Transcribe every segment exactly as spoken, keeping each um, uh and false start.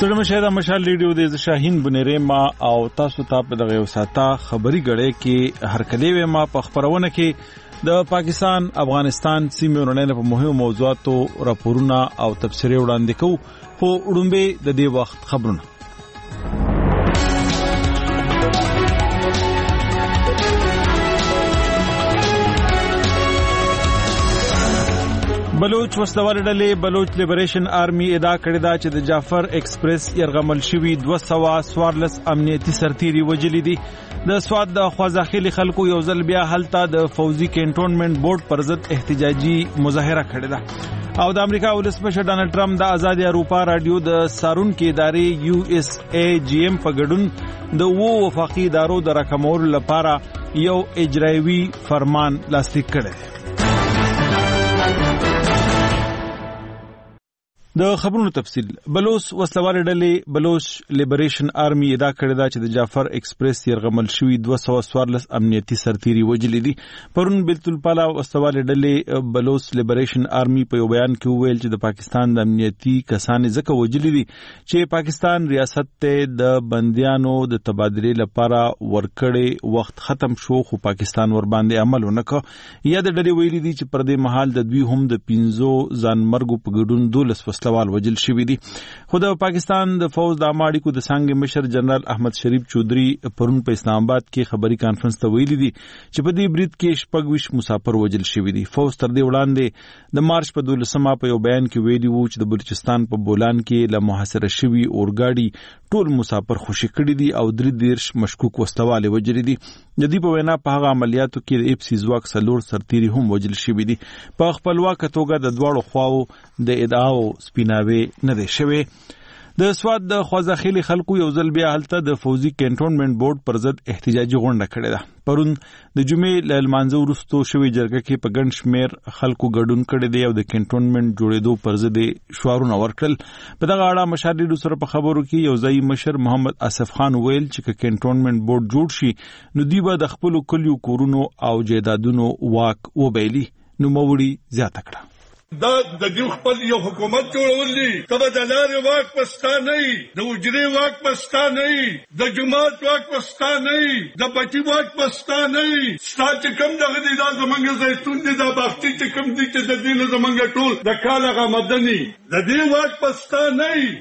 ستړي مشه د مشال ریډیو د شاهین بنيره ما او تاسو ته په دغه وساته خبري غړې کې هرکلی ما په خبرونه کې د پاکستان افغانستان سیمې ورننه په مهمو موضوعاتو راپورونه او تفسیري وړاندې کوو خو وړاندې د دې وخت خبرونه بلوچ وسلوال ډلې بلوچ لیبریشن آرمي ادعا کړې ده چې د جعفر ایکسپریس يرغمل شوی دوه سوه څوارلس امنیتي سرتیري وجلي دي د سواد د خوازاخیلي خلکو یو ځل بیا هلته د فوزي کینټونمنت بورډ پر ضد احتجاجي مظاهره کړې ده او د امریکا ولسمشر ډانلډ ټرمپ د آزادي اروپا رادیو د سارون کې ادارې یو اس ای جی ایم په ګډون د وو وفاقي ادارو د راکمولو لپاره یو اجرایوي فرمان لاسلیک کړی د خبرونو تفصیل بلوچ وسلوال ډلې بلوچ لیبریشن آرمي ادعا کړې ده چې د جعفر ایکسپریس يرغمل شوی دوه سوه څوارلس امنیتي سرتیري وجلي دي پرون بیت الپالا وسلوال ډلې بلوچ لیبریشن آرمي په یو بیان کې وویل چې د پاکستان د امنیتي کسان ځکه وجلي دي چې پاکستان ریاست ته د بنديانو د تبادلې لپاره ورکړې وخت ختم شو خو پاکستان ور باندې عمل ونکړ یا د ډلې ویلي دي چې پر دې مهال د دوی هم د پنځو ځانمرګو په ګډون دولس سوال وجل شوی دي خو د پاکستان د فوج د اماړیکو د څنګه مشر جنرال احمد شریف چودري پرون په اسلام آباد کې خبري کانفرنس ته ویلي دي چې په دې برید کې شپږ ویشت مسافر وجل شوی دي فوج تر دې وړاندې د مارچ په دولسمه په یو بیان کې ویلي وو چې د بلوچستان په بولان کې له محاصره شوی اورګاډي ټول مسافر خوشي کړي دي او درې دیرش مشکوک وسلواله وجل دي د دې په وینا په هغه عملیاتو کې د اف سی ځواک سلور سرتیري هم وجل شوی دي په خپلواک توګه د دواړو خواو د ادعاو سپیناوي نه دی شوی د سواد د خوازاخیلي خلکو یو ځل بیا هلته د فوزي کینټونمنت بورډ پر ضد احتجاجي غونډه کړې ده پرون د جمعې له لمانځه وروسته شوی جرګه کې په ګڼ شمېر خلکو ګډون کړی دی او د کینټونمنت جوړېدو پر ضد شعارونه ورکړل په دغه اړه مشاهدینو سره په خبرو کې یو ځایي مشر محمد اسف خان ویل چې کینټونمنت بورډ جوړ شي نو دوی به د خپلو کلیو کورونو او جایدادونو واک وبایلي نوموړي زیاته کړه دا د دې خپل یو حکومت جوړول دي کله د لارې واک پستا نه د وجري واک پستا نه د جماعت واک پستا نه د پټي واک پستا نه ستاسو کوم دغه دي دا زمونږ زیتون دي دا باغچې چې کوم دي چې د دې زمونږ ټول د کاله مدني د دې واک پستا نه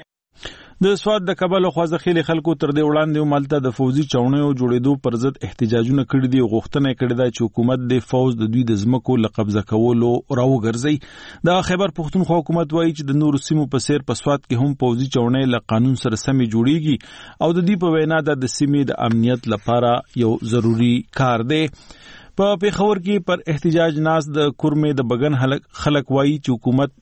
د سواد د کابل خوازخیلي خلکو تر دې وړاندې مالته د فوزي چونیو جوړېدو پر ضد احتجاجونه کړي دي غوښتنه کړې ده چې حکومت د فوز د دوی د ځمکو له قبضه کولو راوګرځي د خیبر پښتونخوا حکومت وایي چې د نورو سیمو په څیر په سواد کې هم فوزي چونی له قانون سره سمې جوړیږي او د دې په وینا د سیمې د امنیت لپاره یو ضروری کار دی په پیښور کې پر احتجاج ناس د کورمې د بغن خلک وایي چې حکومت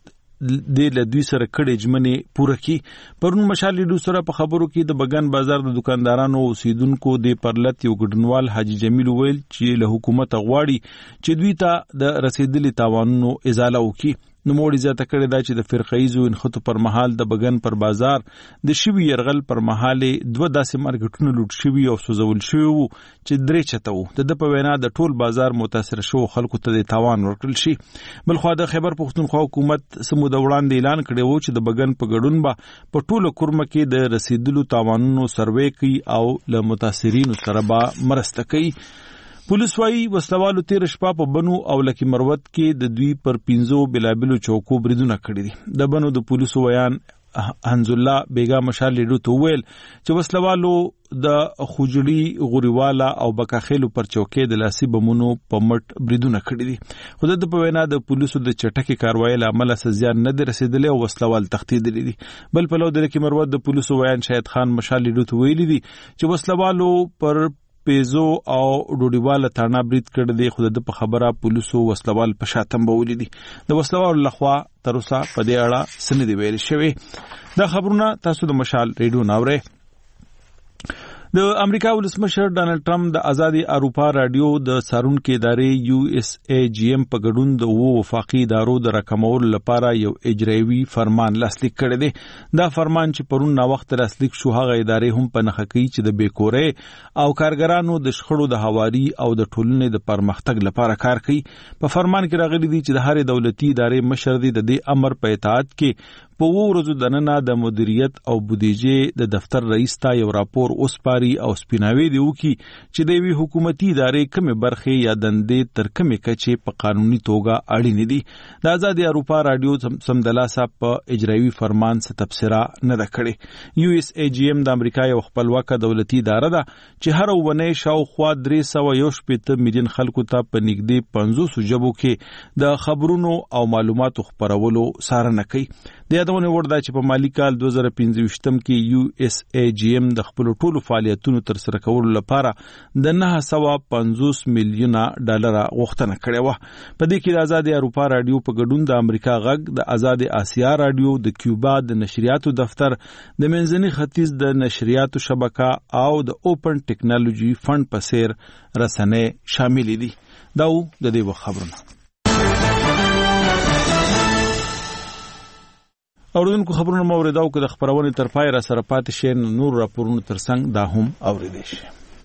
د لدوی سره کړي جمنې پوره کی پرون مشال ډو سره په خبرو کې د بغن بازار د دکاندارانو اوسیدونکو د پرلط یو ګډنوال حاجی جمیل ویل چې له حکومت غواړي چې دوی ته د رسیدلي تاوانونو ازاله وکړي نو موړي زیاته کړی دا چې د فرقایزو انخطو پر مهال د بغن پر بازار د شوی يرغل پر مهال دوه داسې مارکټونو لوټ شوی او سوزول شوی وو چې درې چته وو د په وینا د ټول بازار متاثر شو خلکو ته د تاوان ورکړل شي بلخو د خیبر پښتونخوا حکومت سمو د وړاندې اعلان کړی وو چې د بغن په ګډون به په ټولو کورمه کې د رسیدلو تاوانونو سروې کوي او له متاثرینو سره به مرسته کوي پولیس وايي وسلوالو تیر شپه په بنو او لکی مروت کې د دوی پر پینځو بلابلو چوکو بریدونه کړی دي د بنو د پولیسو ویان حنز الله بیگا مشال لیډو تو ویل چې وسلوالو د خوجړي غوريوالا او بکاخېلو پر چوکې د لاسي بمونو په مټ بریدونه کړی دي خو د په وینا د پولیسو د چټکي کاروایی لامل سزیان نه درسیدلې او وسلوال تختیدلې دي بل په لو د لکی مروت د پولیسو ویان شاهد خان مشال لیډو تو ویلي دي چې وسلوالو پر پیزو او ډوډیواله تانا برید کړی دی خو د په خبره پولیسو وسلوال په شاتم بولی دي د وسلوال لخوا تر اوسه په دې اړه سندې ویل شوی دا خبرونه تاسو د مشال ریډیو ناوره د امریکا ولسمشر ډانلډ ټرمپ د آزادي اروپا رادیو د سارون کې ادارې یو اس ای جی ایم په ګډون د وو وفاقي ادارو د راکمولو لپاره یو اجرایوي فرمان لاسلیک کړی دی دا فرمان چې پرون نا وخت لاسلیک شو هغه ادارې هم په نخښه کوي چې د بیکورې او کارګرانو د شخړو د هواري او د ټولنې د پرمختګ لپاره کار کوي په فرمان کې راغلي دي چې د هر دولتي ادارې مشر دی د دې امر په اطاعت کې په ورځو دننه د مدیریت او بودیجې د دفتر رئیس ته یو راپور اوسپاري او سپیناوي دی وکي چې د وی حکومتي ادارې کومه برخه یا دندې تر کومه کچې په قانوني توګه اړین دي. د آزاد اروپا رادیو سمدلاسه په اجرایي فرمان څخه تبصره نه ده کړې. یو اس ای جی ام د امریکا یو خپلواکه دولتي اداره ده چې هر ونه شاوخوا درې سوه یو شپېته میلیون خلکو ته په نږدې پنځوس ژبو کې د خبرونو او معلوماتو خپرولو څارنه کوي. د یادونه وړ ده چې په مالی کال دوه زره پنځه کې یو اس ای جی ام د خپل ټولو فعالیتونو تر سره کولو لپاره د نه سوه پنځوس میلیونه ډالر غوښتنه کړې وه. په دې کې د آزاد اروپا رادیو په ګډون د امریکا غږ، د آزاد آسیا رادیو، د کیوبا د نشریاتو دفتر، د منځني ختیځ د نشریاتو شبکه او د اوپن ټیکنالوژي فند په څیر رسنۍ شامل دي. دا و د دې خبرونه. اوریدونکو خبرونه مو اوریدو که د خبرونې تر پای را سره پاتې شي نور راپورونو ترڅنګ دا هم اوریدئ شي.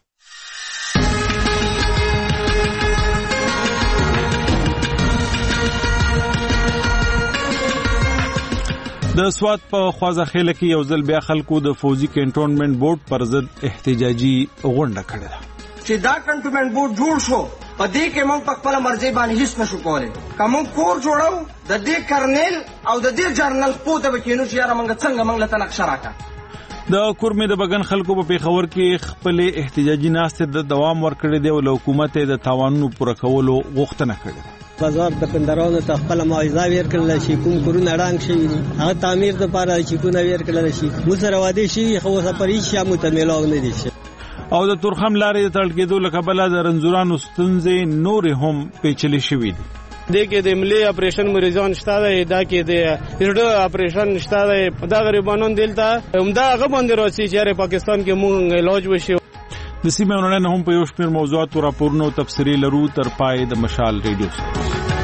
د سوات په خوازخیل کې یو ځل بیا خلکو د فوزي کنټرولمنت بورډ پر ضد احتجاجي غونډه کړې ده. چې دا کنټرولمنت بورډ جوړ شو په دې کې موږ په خپل مرزي باندې هیڅ نشو کولای. کوم کور جوړو د دې کرنل او د دې جرنل پوته بکینو چې یاره موږ څنګه موږ له نقشه راکا. د کورمې د بغن خلکو په پیښور کې خپل احتجاجي ناستې د دوام ورکړې دی او له حکومت د تاوانونو پوره کولو غوښتنه کړې. بازار د کندهارونو ته خپل معاوضه ورکړل شي، کوم کورونه ړنګ شوي دي هغه تعمیر لپاره چې کونه ورکړل شي. مو سره واده شي خو سفري شي متملو نه دي شي. او د تورخم لارې د تړل کېدو له کبله د رنځورانو ستونزې نورې هم پیچلې شوي دي. دې کې د ملي اپریشن مریضان شته دی، دا کې د هرډو اپریشن شته دی. دا غریبانو دلته همدا هغه باندې راځي چې پاکستان کې مونږ علاج وشي. د سیمې ونړۍ هم په یو شمېر موضوعاتو راپورونه او تبصرې لرو تر پای د مشال ریډیو سره.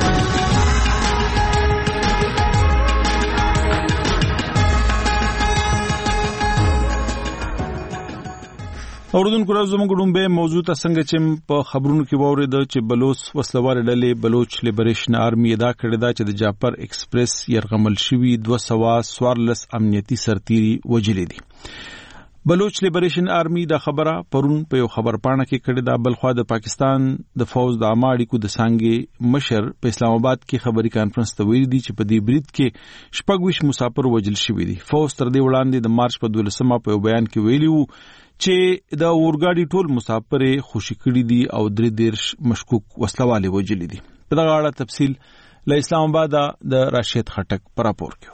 اوردونکو راځو موږ ډومبه موضوع ته څنګه چې په خبرونو کې وورید چې بلوچ وسلوال ډلې بلوچ لیبریشن آرمي ادا کړی دا چې د جعفر ایکسپریس يرغمل شوی دوه سوه څوارلس امنیتي سرتیري وجلې دي. بلوچ لیبریشن آرمي دا خبره پرون په یو خبر پاڼه کې کړی دا. بلخوا د پاکستان د فوج د عامه اړیکو د څانګې مشر په اسلام آباد کې خبري کانفرنس ته ویلي دي چې په دې برید کې شپږ ویشت مسافر وجل شوي دي. فوج تر دې وړاندې د مارچ په دولسمه په یو بیان کې ویلي وو چې د اورګاډي ټول مسافر خوشي کړي دي او درې دیرش مشکوک وسلوالې وجلې دي. په دغه اړه تفصیل له اسلام آباد د راشد خټک پر راپور کې.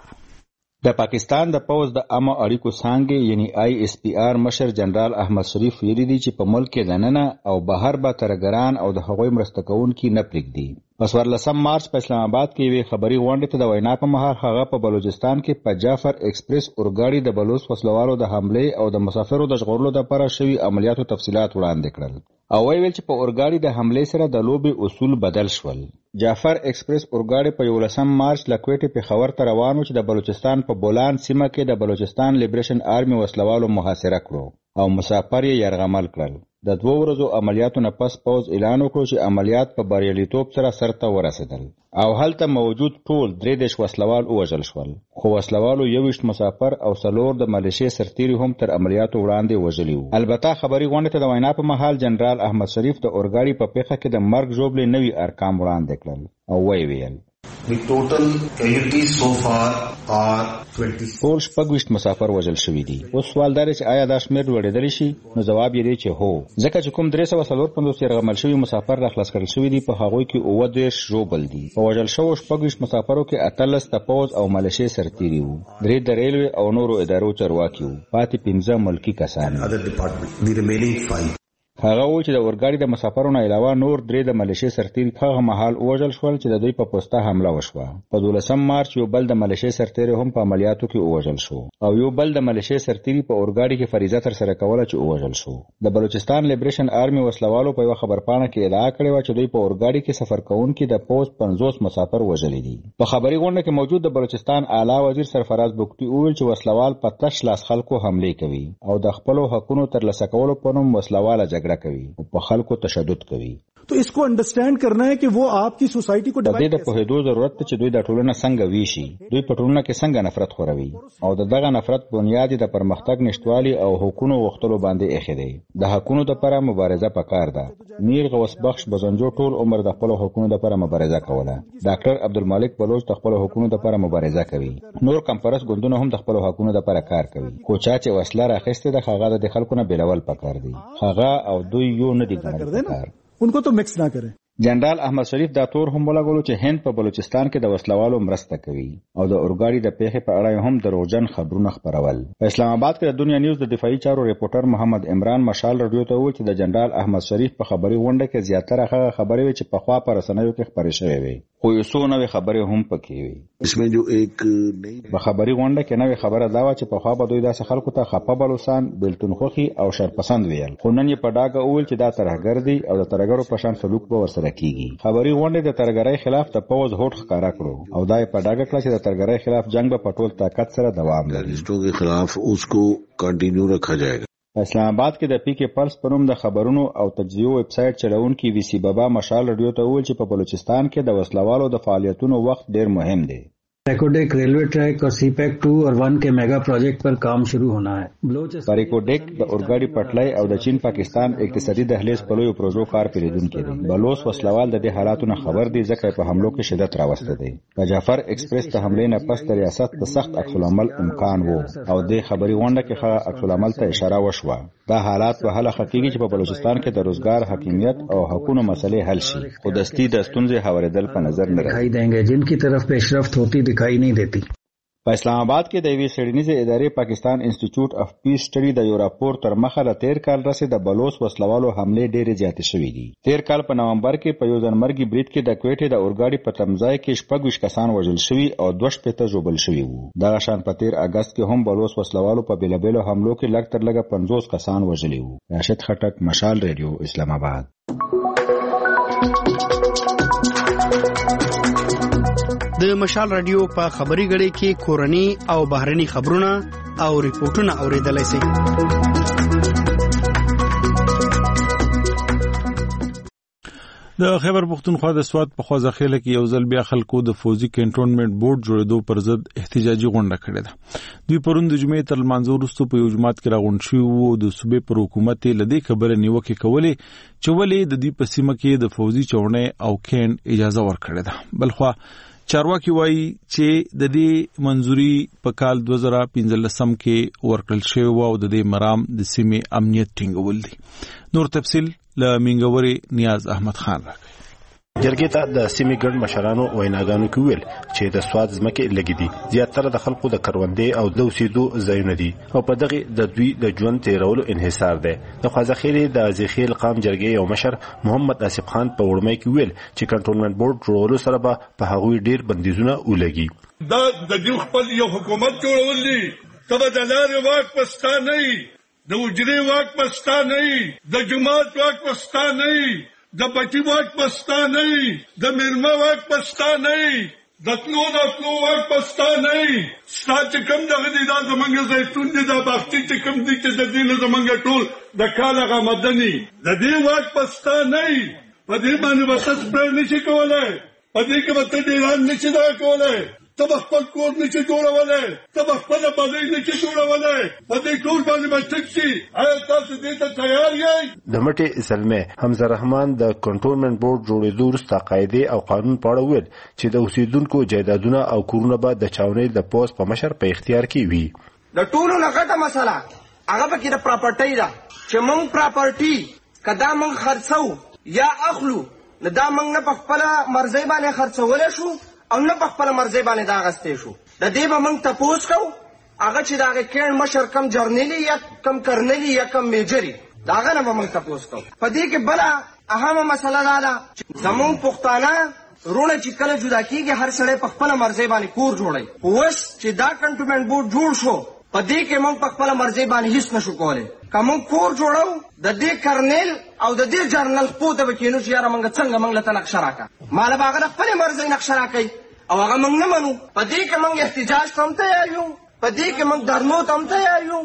د پاکستان د پوز د عامه اړیکو څانګې یعنی آی اس پی آر مشر جنرال احمد شریف ویلي دي چې په ملک کې دننه او بهر به ترګران او د هغوی مرسته کوونکي نه پرېږدي. په څوارلسم مارچ په اسلام آباد کې یوې خبري غونډې ته د وینا په مهال هغه په بلوچستان کې په جعفر ایکسپریس اورګاډي د بلوچ وسلوالو د حملې او د مسافرو د ژغورلو لپاره شوي عملیاتو تفصیلات وړاندې کړل او ویل چې په اورګاډي د حملې سره د لوبې اصول بدل شول. جعفر ایکسپریس اورګاډي په یولسم مارچ له کوټې پېښور ته روان و چې د بلوچستان په بولان سیمه کې د بلوچستان لیبریشن آرمي وسلوالو محاصره کړو او مسافر یې یرغمل کړل. د دوه ورځو عملیاتو نه پس پوز اعلان وکړو چې عملیات په بریالیتوب سره سرته ورسېدل او هلته موجود ټول درې دیرش وسلوال ووژل شول، خو وسلوالو یوویشت مسافر او څلور د ملیشې سرتیري هم تر عملیاتو وړاندې وژلي وو. البته خبري غونډې ته د وینا په مهال جنرال احمد شریف د اورګاډي په پیښه کې د مرګ ژوبلې نوي ارقام وړاندې کړل او ویې ویل The total casualties so far are twenty. ټول شپږ ویشت مسافر وژل شوي دي. اوس سوال دا دی چې آیا دا شمېر لوړېدلی شي؟ نو ځواب یې دی چې هو، ځکه چې کوم درې سوه څلور پنځوس یرغمل شوي مسافر راخلاص کړل شوي دي په هغوی کې اووه دېرش ژوبل دي. په وژل شوو شپږ ویشت مسافرو کې اتلس د پوځ او ملیشې سرتیري وو، درې د ریلوې او نورو ادارو چارواکي وو، پاتې پنځه ملکي کسان. Other department, the remaining five. هغه و چې د اورګاډي د مسافرو نه علاوه نور درې د ملیشې سرتیري هغه مهال ووژل شول چې د دوی په پوسته حمله وشوه. په دولسم مارچ یو بل د ملیشې سرتیري هم په عملیاتو کې ووژل شو او یو بل د ملیشې سرتیري په اورګاډي کې فریضه ترسره کوله چې ووژل شو. د بلوچستان لیبریشن آرمي وسلوالو په یوه خبرپاڼه کې ادعا کړې وه چې دوی په اورګاډي کې سفر کوونکي د پوځ پنځوس مسافر وژلي دي. په خبري غونډه کې موجود د بلوچستان اعلی وزیر سرفراز بوکتي وویل چې وسلوال په تش لاس خلکو حملې کوي او د خپلو حقونو ترلاسه کولو په نوم وسلواله جګړه کوي او په خلکو تشدد کوي. तो इसको अंडरस्टैंड करना है कि वो आपकी सोसाइटी को डिवाइड د په هدو ضرورت ته چې دوی د ټولنه څنګه ویشي دوی په ټولنه کې څنګه نفرت خوروي او د دغه نفرت بنیاد د پرمختګ نشټوالي او حقوقو غوښتلو باندې ایښی دی د حقوقو لپاره مبارزه پکار ده میر غوث بخش بزنجو ټول عمر د خپل حقوقو لپاره مبارزه کوله ډاکټر عبدالمالک بلوچ د خپل حقوقو لپاره مبارزه کوي نور کمپرس ګوندونه هم د خپل حقوقو لپاره کار کوي کوچا چې وسله راخسته د هغه د خلکو نه بیلول پکار دی هغه او دوی یو نه دي ګڼل उनको तो मिक्स ना करें جنرال احمد شریف دا تور هم ولګولو چې هند په بلوچستان کې د وسلوالو مرسته کوي او د اورګاډي د پیښې په اړه هم دروغجن خبرونه خپرول په اسلام آباد کې د دنیا نیوز د دفاعي چارو ریپورټر محمد عمران مشال رادیو ته وویل چې د جنرال احمد شریف په خبري غونډه کې زیاتره هغه خبرې وي چې په خوا پر رسنیو کې خبرې شوې وي خو یو څو نوې خبرې هم پکې وي اسمه جو ایک په خبري غونډه کې نوې خبره دا و چې په خوا به دوی داسې خلکو ته خپه بلوسان بلتون خوخي او شرپسند ویل خو نن یې په ډاګه وویل چې دا ترهګر دي او د ترهګرو په شان سلوک به ورسره کیږي خبري غونډه د ترهګرۍ خلاف د پوز هوټ ښکارا کړو او دا په ډاګه کړ چې د ترهګرۍ خلاف جنگ به په ټول طاقت سره دوام لري ټولو کے خلاف اس کو کنټینیو رکھا جائے گا اسلام آباد کې د پی کې پلس په نوم د خبرونو او تجزیو ویب سټ چلونکي وی سی بابا مشال رادیو ته وویل چې په بلوچستان کې د وسلوالو د فعالیتونو وخت ډیر مهم دی ریکوډیک ریلوے ټریک اور سی پیک ټو اور ون کے میگا پروجیکٹ پر کام شروع ہونا ہے ریکوډیک د اورګاډي پټلۍ او د چین پاکستان اقتصادي دهلیز په لوی پروژو کار پیریدونکي دي بلوچ وسلوال د دې حالاتو نه خبر دي ځکه په حملو کې شدت راوسته دي د جعفر ایکسپریس ته حمله نه پس د ریاست د سخت عکس العمل امکان وو او د خبري غونډه کې ښه عکس العمل ته اشاره وشوه دا حالات په حل حقيقي چې په بلوچستان کې د روزګار حاکمیت او حقوقو مسلې حل شي خو دستی د ستونزې هوارېدل په نظر نه دکھائی دیں گے جن کی طرف پیشرفت ہوتی دکھائی نہیں دیتی په اسلام آباد کې د یوې څېړنیزې ادارې پاکستان انسټیټیوټ اف پیس سټډي د یو راپور تر مخه له تیر کال رسې د بلوچ وسلوالو حملې ډېرې زیاتې شوې دي تیر کال په نومبر کې په یو ځانمرګي برید کې د کویټې د اورګاډي په تمځای کې شپږ ویشت کسان وژل شوي او دوه شپېته ژوبل شوي وو دغه شان په تیر اګست کې هم بلوچ وسلوالو په بېلابېلو حملو کې لږ تر لږه پنځوس کسان وژلي وو راشد خټک مشال ریډیو اسلام آباد د مشال رادیو په خبري غړي کې کورني او بهرني خبرونه او ریپورتونه اوریدلای شئ د خیبر پختونخوا د سواد په خوځخېله کې یو ځل بیا خلکو د فوزي کنټرونمنت بورډ جوړېدو پر ضد احتجاجي غونډه کړې ده دوی پرون د جمعې تر لمانځه وروسته په یو جماعت کې راغونډ شوي وو د صوبې پر حکومت یې له دې خبرې نیوکې کولې چې ولې د دې په سیمه کې د فوزي چوڼۍ او کین اجازه ورکړې ده بلخوا چارواکي وایي چې د دې منځوري په کال دوه زره پنځلسم کې ورکړل شوی و او د دې مرام د سیمې امنیت ټینګول دي نور تفصیل له منګوري نیاز احمد خان راکړي جرګې ته د سیمې ګڼ مشرانو ویناګانو کې ویل چې د سواد ځمکې لګې دي زیاتره د خلکو د کروندې او د اوسېدو ځایونه دي او په دغه د دوی د ژوند تیرولو انحصار دی د خوځخېلې د ځخیل قام جرګې یو مشر محمد آصف خان په وړمۍ کې ویل چې کنټرولمنت بورډ جوړولو سره به په هغوی ډیر بندیزونه ولګي دا د دې خپل یو حکومت جوړول دي کله د لارې واک پستا نه د وجرې واک پستا نه د جماعت واک پستا نه د بچی واک پستا نه د میرمه واک پستا نه د تلو د تلو واک پستا نه ستا چې کوم دغه دي دا زمونږ زیتون دي دا باغچې چې کوم دي چې د دې نه زمونږ ټول د کال هغه مدني د دې واک پستا نه په دې باندې وسط پرې نشي کولای په دې کې وته ډیران نشي دا کولای تب خپل کور نشي جوړولای تب خپل باندې نشي جوړولای په دې ټول باندې مستقشي آیا تاسو دې ته تیار یې د مټي زلمه حمزه رحمان د کنټرولمنت بورډ جوړېدو وروسته قاعده او قانون په اړه ویل چې د اوسیدونکو جایدادونه او کورونه به د چاونۍ د پوس په مشر په اختیار کې وي د ټولو نه غټه مسله هغه به کې د پراپرټي ده چې مونږ پراپرټي کدا مونږ خرڅو یا اخلو نه دا مونږ نه په خپل مرزي باندې خرڅول شو او نه په خپل مرزي باندې دا غستې شو د دې به موږ تپوس کوو هغه چې دا کین مشر کم جرنیلی یا کم کرنیلی یا کم میجری دا هغه نه به موږ تپوس کوو په دې کې بله اهمه مسله دا ده چې زموږ پښتانه رونه چې کله جدا کېږي هر سړی په خپله مرزي باندې کور جوړوي اوس چې دا کنټونمنټ بورډ جوړ شو په دې کې موږ په خپله مرزي باندې هیڅ نشو کولی که موږ کور جوړو د دې کرنیل او د دې جرنل خپو ته به کېنو چې یاره موږ څنګه موږ له ته نقشه راکړه ماله به هغه د خپلې مرزۍ نقشه راکوي او هغه موږ نه منو په دې کې موږ احتجاج ته هم تیار یو په دې کې موږ درنو ته هم تیار یو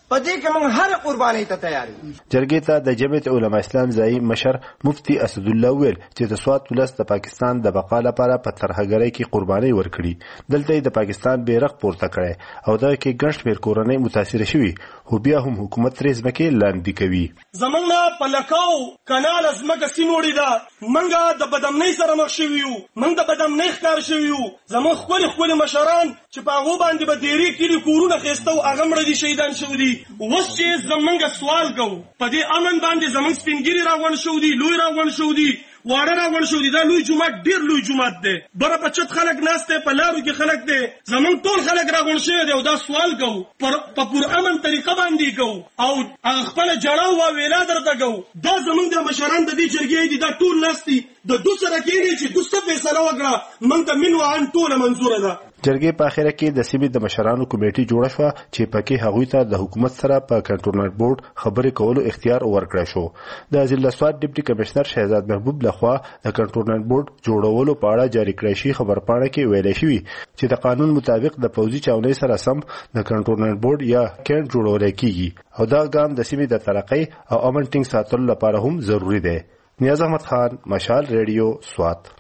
په دې کې موږ هر قربانۍ ته تیار یو. جرګې ته د جمعیت علما اسلام ځایي مشر مفتي اسد الله ویل چې د سوات ولس د پاکستان د بقا لپاره په ترهګرۍ کې قربانۍ ورکړي. دلته د پاکستان بیرغ پورته کړی او دا کې ګڼ شمېر کورنۍ متاثره شوي، خو بیا هم حکومت ترې ځمکې لاندې کوي. زمونږ نه په لکاو کنال ځمکه سیموړې ده، موږ د بدامنۍ سره مخ شوي یو، موږ د بدامنۍ ښکار شوي یو. زمونږ ښکلي ښکلي مشران چې په هغو باندې به ډېرې کلي کورونه اخیسته و، هغه مړه دي، شهیدان شوي دي. اوس چې زمونږ سوال کوو په دې امن باندې زمونږ سپین ږیري راغونډ شوي دي، لوی راغونډ شوي دي، واړه راغونډ شوي دي. دا لوی جومات ډېر لوی جومات دی، بره په چت خلک ناست دی، په لارو کې خلک دی، زمونږ ټول خلک راغونډ شوي دي. او دا سوال کوو په پرامن طریقه باندې کوو او خپله جړه او ویلا درته کوو. دا زمونږ د مشران د دې جرګې دي، دا ټول ناست دي، د دو سره کېني چې دوسته فیصله وکړه، موږ ته من وعن ټوله منظوره ده. جرګې په اخره کې د سیمې د مشرانو کمیټې جوړه شوه چې پکې هغوی ته د حکومت سره په کنټرولمنت بورډ خبرې کولو اختیار ورکړی شو. د ضلع سوات ډیپټي کمشنر شهزاد محبوب لخوا د کنټرولمنت بورډ جوړولو په اړه جاری کړی شوی خبرپاڼه کې ویل شوي چې د قانون مطابق د پوځي چاونۍ سره سم د کنټرولمنت بورډ یا کینټ جوړول کیږي او دا ګام د سیمې د ترقۍ او امن ټینګ ساتلو لپاره هم ضروری دی. نیاز احمد خان، مشال ریډیو، سوات.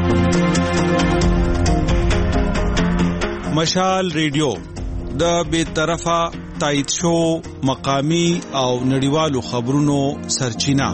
مشال ریډیو د بے طرفه تایید شو مقامی او نړیوالو خبرونو سرچینه.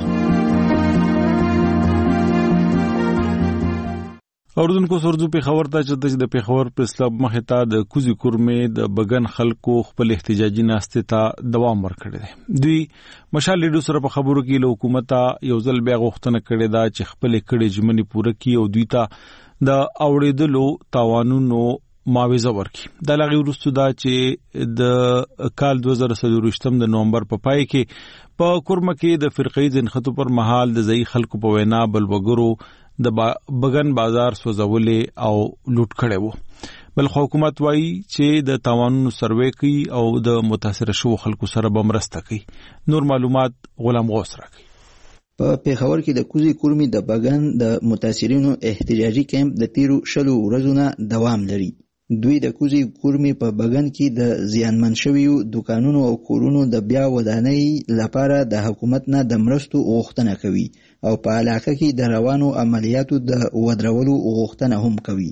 اوردونکو سرزو په خبر ته چې د پیښور پریس کلب مخې ته د کوزي کورمې د بګن خلکو خپل احتجاجي ناسته ته دوام ورکړی دی. دوی مشال ریډیو سره په خبرو کې له حکومت یو ځل بیا غوښتنه کړې ده چې خپل کړې ژمنې پوره کړي او دوی ته د اوریدلو تاوانونو معاوضه ورکړي. د لغې وروسته دا چې د کال دوه زره څلور د نومبر په پای کې په کورمه کې د فرقې ځنخته پر مهال د ځای خلکو په وینا بل وګړو د بګن بازار سوځولې او لوټ کړي وو. بل حکومت وایي چې د تاوانونو سروې کوي او د متاثر شوو خلکو سره به مرسته کوي. نور معلومات غلام غوث راکوي. په پیښور کې د کوزي کورمې د بګن د متاثرینو احتجاجي کیمپ د تیرو شلو ورځو نه دوام لري. دوی د کوزي کورمې په بګن کې د زیانمن شویو دکانونو او کورونو د بیا ودانۍ لپاره د حکومت نه د مرستو غوښتنه کوي او په علاقه کې د روانو عملیاتو د ودرولو غوښتنه هم کوي.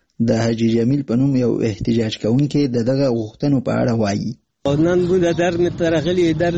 د حاجی جمیل په نوم یو احتجاج کوونکی د دغه غوښتنو په اړه وایي. نن بود در ترغلی در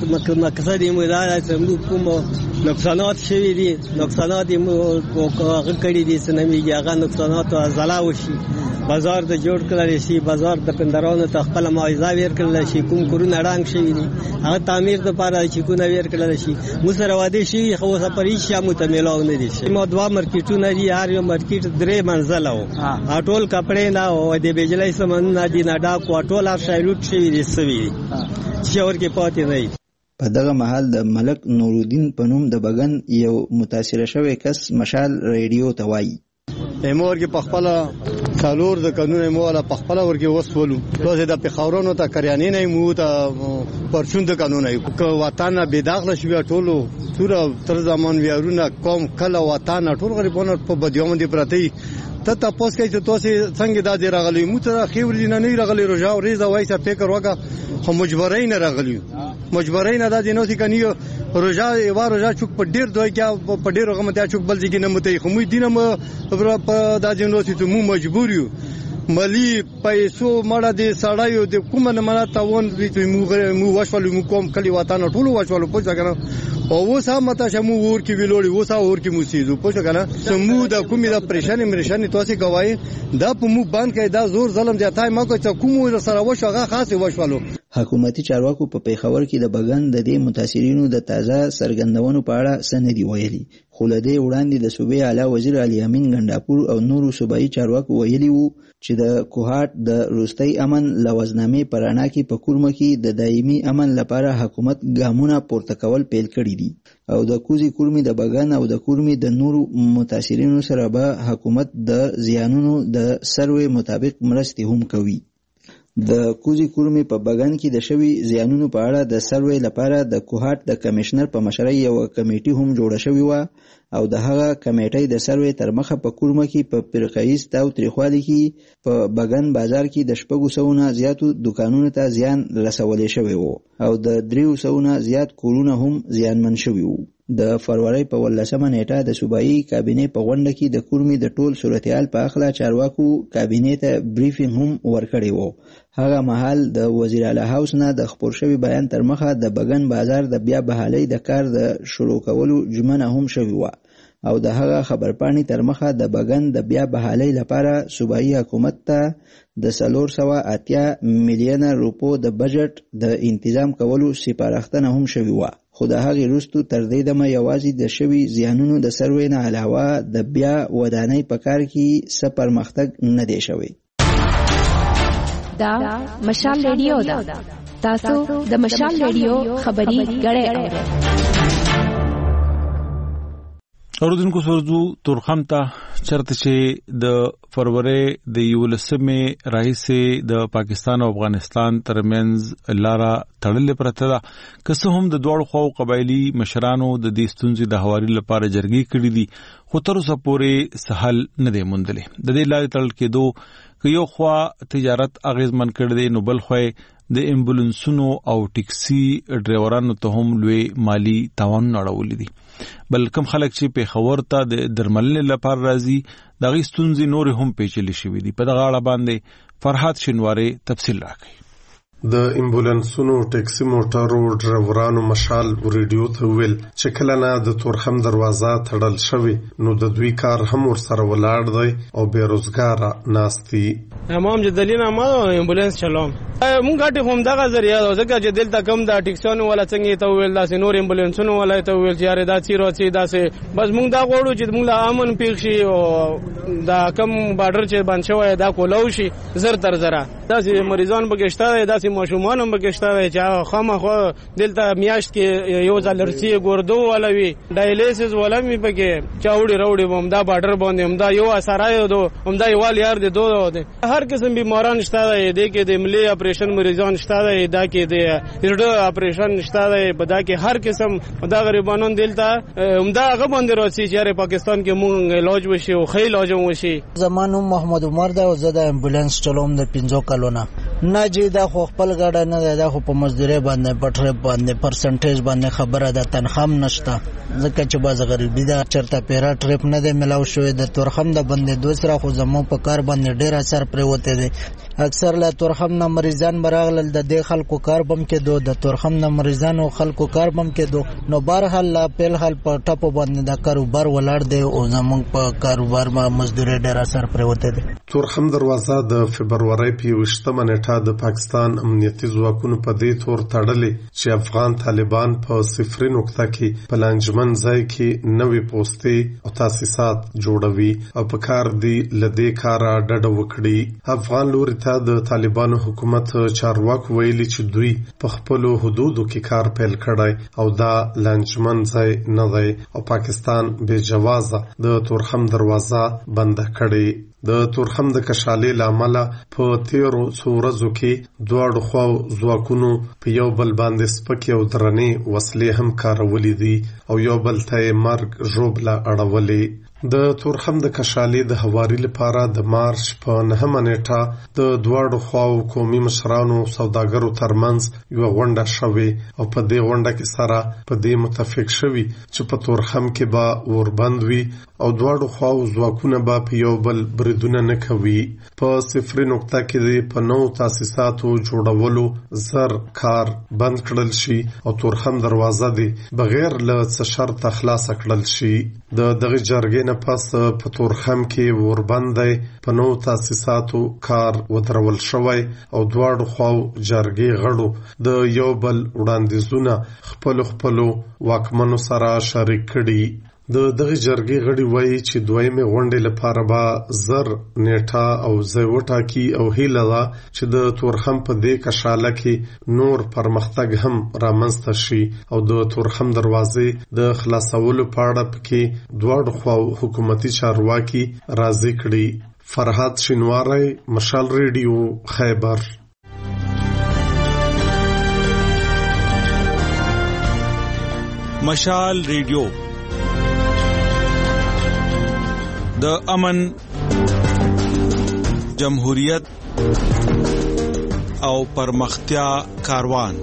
مقصد مدار سمو کوم نقصانات شوی دي، نقصانات مو هغه کړی دي سنمي هغه نقصانات او زلاو شي. بازار د جوړ کړل شي، بازار د پندرانو ته خپل معاوضه ورکړل شي، کوم کورونه ډانګ شوی دي هغه تعمیر د لپاره چې کونه ورکړل شي. مو سره واده شي خو سپری شي متملاو نه دي. ما دوا مارکیټونه دي، هر یو مارکیټ درې منزل او ټول کپڑے نه او د بجلی سامان نه دي، نه دا کوټول اف شایلوټ شوی دي سوي شاور کې پاتې نه. په دغه محل د ملک نورالدین په نوم د بګن یو متاثر شوی کس مشال ریډیو ته وایي. امور کې پخپله څلور د قانون مولا پخپله ورګه وسولو لوزه د پیښورونو ته کریانې نه مو ته پرچون د قانون یو ک وطن به داخله شوی ټولو تور تر زمان ویارونه کوم کله وطن ټول غریبانو په بدیوم دي پرتی ته تاسو کې چې تاسو څنګه د دې راغلی مو ته خیر دي نه راغلی روجا او ریزه وایسه فکر وکړه خو مجبورین راغلی مجبورین د دې نو چې کنيو روجا یو روجا چوک په ډیر دوی کې په ډیر رقم ته چوک بل ځکه نه مته خو مو دینم په د دې نو چې مو مجبور یو مالی پیسو مړه دي سړایو د کومه نه مړه تاون مو مو وښولو مو کوم کلی وطن ټول وښولو په ځګنه او وسه مته شمو ور کې ویلوړي وسه ور کې موسیدو په ځګنه سمو د کومه د پریشانی مرشانی تاسو کوي دا په مو باندې کې دا زور ظلم زیاتای ما کو چې کوم سره وښوغه خاصه وښولو. حکومتي چارواکو په پیښور کې د بګن د دې متاثرینو د تازه سرګندونو په اړه سندې ویلي، خو له دې وړاندې د صوبې اعلی وزیر علي امین ګنداپور او نورو صوبایي چارواکو ویلي وو چې د کوهاټ د روستي امن لوازنامې په رڼا کې په کورمه کې د دایمي امن لپاره حکومت ګامونه پورته کول پیل کړي دي او د کوزي کورمې د بګن او د کورمې د نورو متاثرینو سره به حکومت د زیانونو د سروې مطابق مرستې هم کوي. د کوزي کورمې په بغن کې د شوي زیانونو په اړه د سروې لپاره د کوهات د کمشنر په مشرۍ یو کمیټي هم جوړه شوې و او د هغه کمیټۍ د سروې تر مخه په کورمه کې په پرقایز تاو تریخوالي کې په بغن بازار کې د شپږو سوونه زیاتو دکانونو ته زیان رسولی شوی و او د دریو سوونه زیات کورونه هم زیانمن شوي وو. د فروری په ولسمه نیټه د صوبایي کابینې په غونډه کې د کورمې د ټول صورتحال په اخلا چارواکو کابینې ته بریفینګ هم ورکړی و. هغه مهال د وزیر اعلی هاوس نه د خپور شوي بیان تر مخه د بغن بازار د بیا بحالۍ د کار د شروع کولو ژمنه هم شوې وه او د هغه خبرپاڼې تر مخه د بغن د بیا بحالۍ لپاره صوبایي حکومت ته د څلور سوه اتیا میلیونه روپو د بجټ د تنظیم کولو سپارښتنه هم شوې وه، خو د هغې وروسته تر دې دمه یوازې د شوي زیانونو د سروې نه علاوه د بیا ودانۍ په کار کې څه پرمختګ نه دی شوی. دا مشال ریډیو ده. تاسو د مشال ریډیو خبري غړې اورئ. اوردونکو سوزو تورخم ته چرته چې د فروری د یولسمې راهیسې د پاکستان او افغانستان ترمنځ لاره تړلې پرته ده، که څه هم د دواړو خواو قبایلي مشرانو د دې ستونزې د هواري لپاره جرګې کړي دي، خو تر اوسه پورې څه حل نه دی موندلی. د دې لارې تړل کېدو که یو خوا تجارت اغیزمن کړی دی، نو بل خوا د امبولانسونو او ټیکسي ډرایورانو ته هم لوی مالی تاوانونه اړولي دي. بل کم خلک چې پیښور ته د درملنې لپاره راځي، د هغې ستونزې نورې هم پیچلې شوي دي. په دغه اړه باندې فرحات شینواری تفصیل راکوي. د امبولانسونو ټیکسي موټرو ډرایورانو مشال ریډیو ته ویل چې کله نه د تورخم دروازه تړل شوی نو د دوی کار هم ورسره ولاړ دی او بیروزګاره ناست دي. امام جدلینا ما امبولانس چلوم مونږ غاټي هم دغه ذریعہ ځکه چې دلته کم د ټیکسونو ولا څنګه ته ویل داسې نور امبولانسونو ولا ته ویل چې یاره دا چیرې چې داسې بس مونږ دا غوړو چې مونږ لا امن پیښ شي او دا کم بارډر چې باندې شوی دا کولو شي زر تر زره داسې مریضان بګشتای داسې ماشومان هم بګشتای چې خامخو دلته میاشت کې یو ځل رسي ګوردو ولا وی ډایلیسس ولا می پکې چاوډي راوډي هم دا بارډر باندې هم دا یو اثرای دو هم دا یوال یار دي دو هر قسم بیماران شته دي کې د ملي اپریشن مریضان شته دي دا کې د هرډو اپریشن شته دي بدا کې هر قسم دا غریبانو دلته هم دا هغه باندې راځي چې پاکستان کې مونږ علاج وشي او خې علاج وشي. زمانو محمد عمر دا زده امبولانس چلوم د پنځو کلونه نه جی دا خو خپل ګاډه نه دا خو په مزدوري باندې پټره باندې پرسنټیج باندې خبره ده، تنخواه نشته ځکه چې باز غریبی دا چرته پیرا ټریپ نه دی ملاو شوی د تورخم د باندې دوسرا خو زمو په کار باندې ډیر اثر پرې وته دي. اکثر له تورخم نه مریضان براغل د دې خلکو کار بم کې دو د تورخم نه مریضانو خلکو کار بم کې دو نو بهرحال لا پیل حل په ټاپو باندې د کاروبار ولاړ دی او زمو په کاروبار ما مزدوري ډیر اثر پرې وته دي. تورخم دروازه د فبرवरी په وشتمه نیټه د پاکستان امنیتي ځواکونو په دې تور تړلې چې افغان طالبان په صفري نقطه کې په لانجمن ځای کې نوې پوستې او تاسیسات جوړوي او په کار دی لدې کارا ډډه وکړي. افغان لوري ته د طالبانو حکومت چارواکو ویلي چې دوی په خپلو حدودو کې کار پیل کړی او دا لانجمن ځای نه دی او پاکستان بې جوازه د تورخم دروازه بنده کړي. د تورخم د کشالې لامل په تیرو څو ورځو کې دواړو خواو ځواکونو په یو بل باندې سپکې او درنې وسلې هم کارولې دي او یو بل ته مرګ ژوبله اړولې. د تورخم د کشالې د هواري لپاره د مارچ په نهمه نیټه د دواړو خواو قومي مشرانو سوداګرو ترمنځ یو غونډه شوې او په دې غونډه کې سره په دې متفق شوي چې په تورخم کې به اوربند وي او دواړو خواو ځواکونه به په یو بل بریدونه نه کوي. په صفري نقطه کې په نوو تاسیساتو جوړولو زر کار بند کړل شي او تورخم دروازه دی بغیر له څه شرطه خلاصه کړل شي. د دغه جرګې نه پس په تورخم کې وربندۍ په نوو تاسیساتو کار ودرول شوی او دواړو خواو جرګې غړو د یو بل وړاندیزونه خپلو خپلو واکمنو سره شریک کړي. د دغه جرګې غړي وایي چې دویمه غونډې لپاره به زر نیټه او ځای وټاکي او هیله ده چې د تورخم په دې کشاله کې نور پرمختګ هم رامنځته شي او د تورخم دروازې د خلاصولو په اړه پکې دواړو خواو حکومتي چارواکي راضي کړي. فرحات شینواری، مشال ریډیو، خیبر. مشال ریډیو د امن، جمهوریت او پرمختیا کاروان.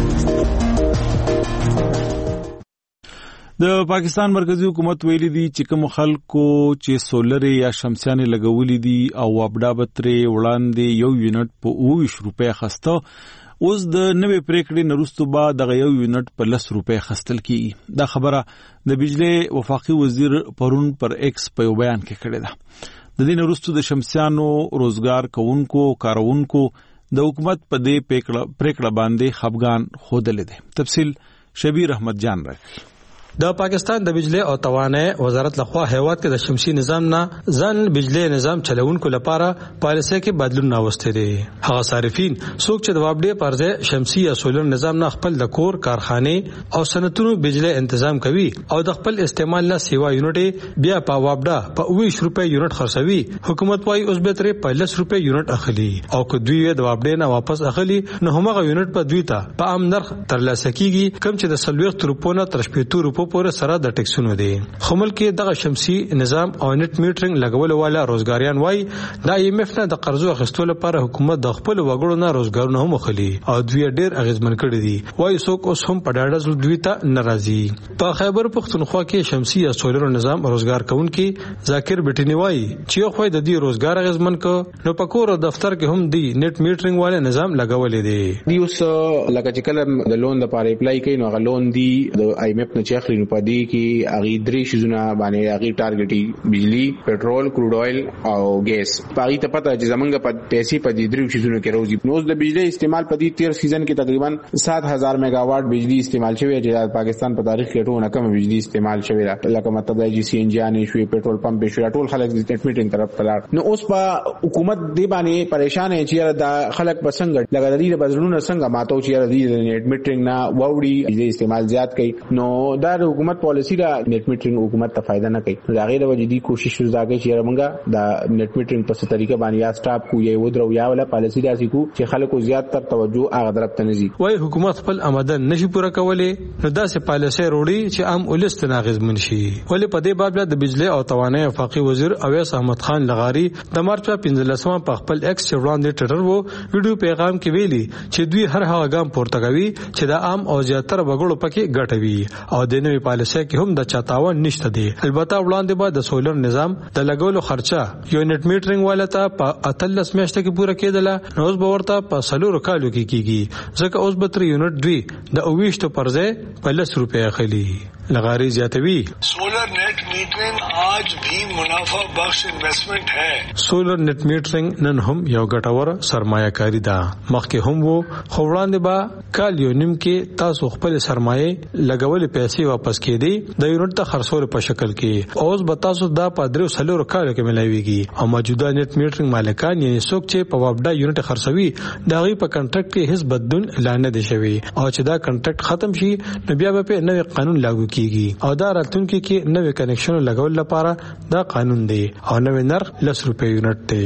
د پاکستان مرکزی حکومت ویلي دي چې کوم خلکو چې سولر یا شمسیانې لګولې دي او وابډا بترې وړاندې یو یونټ په اوویش روپۍ خسته، اوس د نوې پریکړې نه وروسته به دغه یو یونټ په لس روپۍ خستل کیږي. دا خبره د بجلی وفاقي وزیر پرون پر ایکس په یو بیان کې کړې ده. د دې نه وروسته د شمسیانو روزګار کوونکو کارونکو د حکومت په دې پریکړه باندې خفګان ښودلی دی. تفصیل شبیر احمد جان راکړي. د پاکستان د بجلی او توانایي وزارت لخوا هیواد کې د شمسي نظام نه ځان بجلی نظام چلوونکو لپاره پالیسي کې بدلون راوستي دي. هغه صارفین څوک چې د وابډې پر ځای شمسي یا سولر نظام نه خپل د کور، کارخانه او صنعتونو بجلی تنظیم کوي او د خپل استعمال نه سیوا یونټ بیا په وابډا په اوویش روپۍ یونټ خرڅوي، حکومت وايي اوس به ترې په لس روپۍ یونټ اخلي او که دوی د وابډې نه واپس اخلي نو همغه یونټ په دوی ته په عام نرخ ترلاسه کیږي، کوم چې د سلويخت روپونه تر شپږ روپو پورې سره د ټیکسونو دي. خو ملک دغه شمسي نظام او نت میټرینګ لګول والا روزګاریان وای دا ایم ایف نه د قرضو اخیستلو لپاره حکومت د خپل وګړو نه روزګارونه هم خلی او دوی ډیر اغیزمن کړی دي. وای څوک اوس هم په ډاډه زل دوی ته ناراضي. په خیبر پختونخوا کې شمسي یا سولر نظام روزګار کوونکي ذاکر بټینی وای چې خو د دې روزګار اغیزمن کو نو په کور او دفتر کې هم دی نت میټرینګ والا نظام لګولې دي. دی اوس لکه چې کله د لون د پاره اپلای کوي نو غلون دی د ایم ایف نه چاخلی نو په دی کې اغي درې شیزونه باندې اغي ټارګټي بجلی، پټرول، کروډ اویل او ګیس. پاغي ته پته چې زمونږ په پیسې په دې درې شیزونو کې روزي. نو د بجلی استعمال په دې تیر سیزن کې تقریبا سات هزار میگا واټ بجلی استعمال شوی چې د پاکستان په تاریخ کې ټول کم بجلی استعمال شوی را. لکه مطلب دی چې سی ان جی انې شوی، پټرول پمپ شوی، ټول خلک د نیټ میټرینګ طرف ته لاړ. نو اوس په حکومت دی باندې پریشان دي چې د خلک بسنګ لګا د بدلونونو څنګه ماتو چې د نیټ میټرینګ نه ووري بجلی استعمال زیات کړي. نو دا حکومت پالیسی دا نیټ میټرینګ حکومت ته فائدہ نه کوي. دا غیر وجدي کوشش وزاګي چې موږ دا نیټ میټرینګ په څه طریقه باندې یا سټاپ کو یا ودرو یا ولا پالیسی داسې کو چې خلکو زیات تر توجه هغه طرف ته نزي. وای حکومت خپل آمدن نشي پوره کولای نو داسې پالیسی وروړي چې عام ولست ناغزمن شي. ولې په دې باب د بجلی او توانایي وفاقي وزیر اویس احمد خان لغاری د مارچ په پنځلسمه په خپل ایکس چوراندې ټویټر وو ویډیو پیغام کې ویلي چې دوی هر هغه ګام پورته کوي چې د عام او زیاتره وګړو پکې ګټوي او د نوې پالیسۍ کې هم د چاتاون نشته دي. البته وړاندې به د سولر نظام د لګولو خرچه یو نت میټرینګ والا ته په اتلس میاشتو کې پوره کېدله، نو اوس به ورته په سلور کالو کې کیږي ځکه اوس به تر یونټ دوی د اوویشتو پر ځای په لس روپۍ اخلي. لغاری زیاتوي سولر نیٹ میٹرنگ آج بھی منافع بخش انویسٹمنٹ ہے. سولر نیٹ میټرینګ نن هم یو ګټور سرمایه کاری ده. مخکې هم وو خو وړاندې به کال یو نیم کې تاسو خپل سرمایه لګولې پیسې واپس کړئ د یونټ ته خرڅول په شکل کې. اوس به تاسو دا په درو سلور کالو کې ملایويږي او موجوده نیټ میټرینګ مالکان یعنی څوک چې په وابډا یونټ خرڅوي دا غي په کنټراکټ کې هیڅ بدلون اعلان نه دی شوی او چې دا کنټراکټ ختم شي نو بیا به په نوې قانون لاګو کیږي او دا راتلونکي کې نوې کنیکشن لګول لپاره دا قانون دی او نوې نرخ لس روپۍ یونټ دی.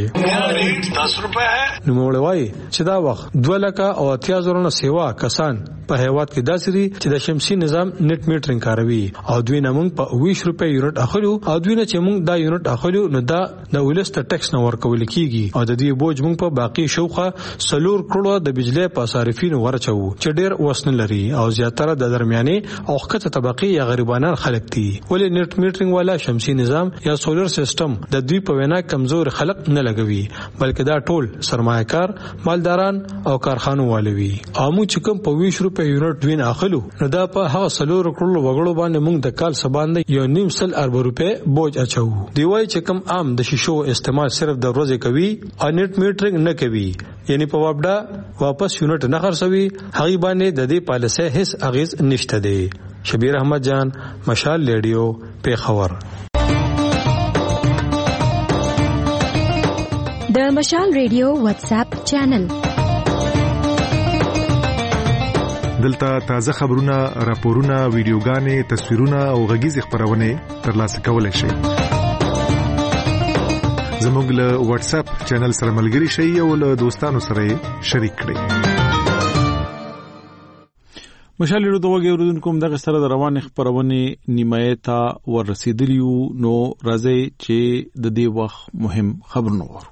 دس روپۍ ہے. نو موږ وایي چې دا وخت دوه لکه او اتیا زره سیوا کسان په هیواد کې داسې دي چې د شمسي نظام نیټ میټرینګ کاروي او دوی نه موږ په اوویش روپۍ یونټ اخلو او دوی نه چې موږ دا یونټ اخلو نو دا د ولست ټیکس نه ورکول کیږي او د دې بوج موږ په باقي شوخه سلور کروڑه د بجلی په صارفینو ورچو چې ډیر وسن لري او زیاتره د درمیاني او ښکته طبقه یا غریبانه خلک دي. ولې نیټ میټرینګ والا شمسي نظام یا سولر سیستم د دوی په وینا کمزور خلک نه لګوي بلکې دا ټول سرمایه‌کار، مالداران او کارخانو والوي. او موږ چې کوم په ویش په یونټ دوی نه اخلو نو دا په هغه سلور کروڑ وګړو باندې موږ د کال سباندې یو نیم سل ارب روپے بوج اچو. دی وای چې کوم عام د شیشو استعمال صرف د ورځې کوي او نیټ میټرینګ نه کوي یعنی په وابډا واپس یونټ نه خرڅوي هغه باندې د دې پالیسۍ هیڅ اغیز نشته دی. شبیر احمد جان، مشال ریډیو، پیښور. د مشال ریډیو واتس اپ چینل دلته تازه خبرونه، راپورونه، ویډیوګانې، تصویرونه او غږیز خبرونه ترلاسه کولای شئ. زموږ له واتس اپ چینل سره ملګري شئ او له دوستانو سره شریک کړئ. مشال له دوه اوریدونکو هم دغه سره د روان خبرونه نیمایه ته ورسېدلیو نو راځي چې د دې وخت مهم خبرونه ورو.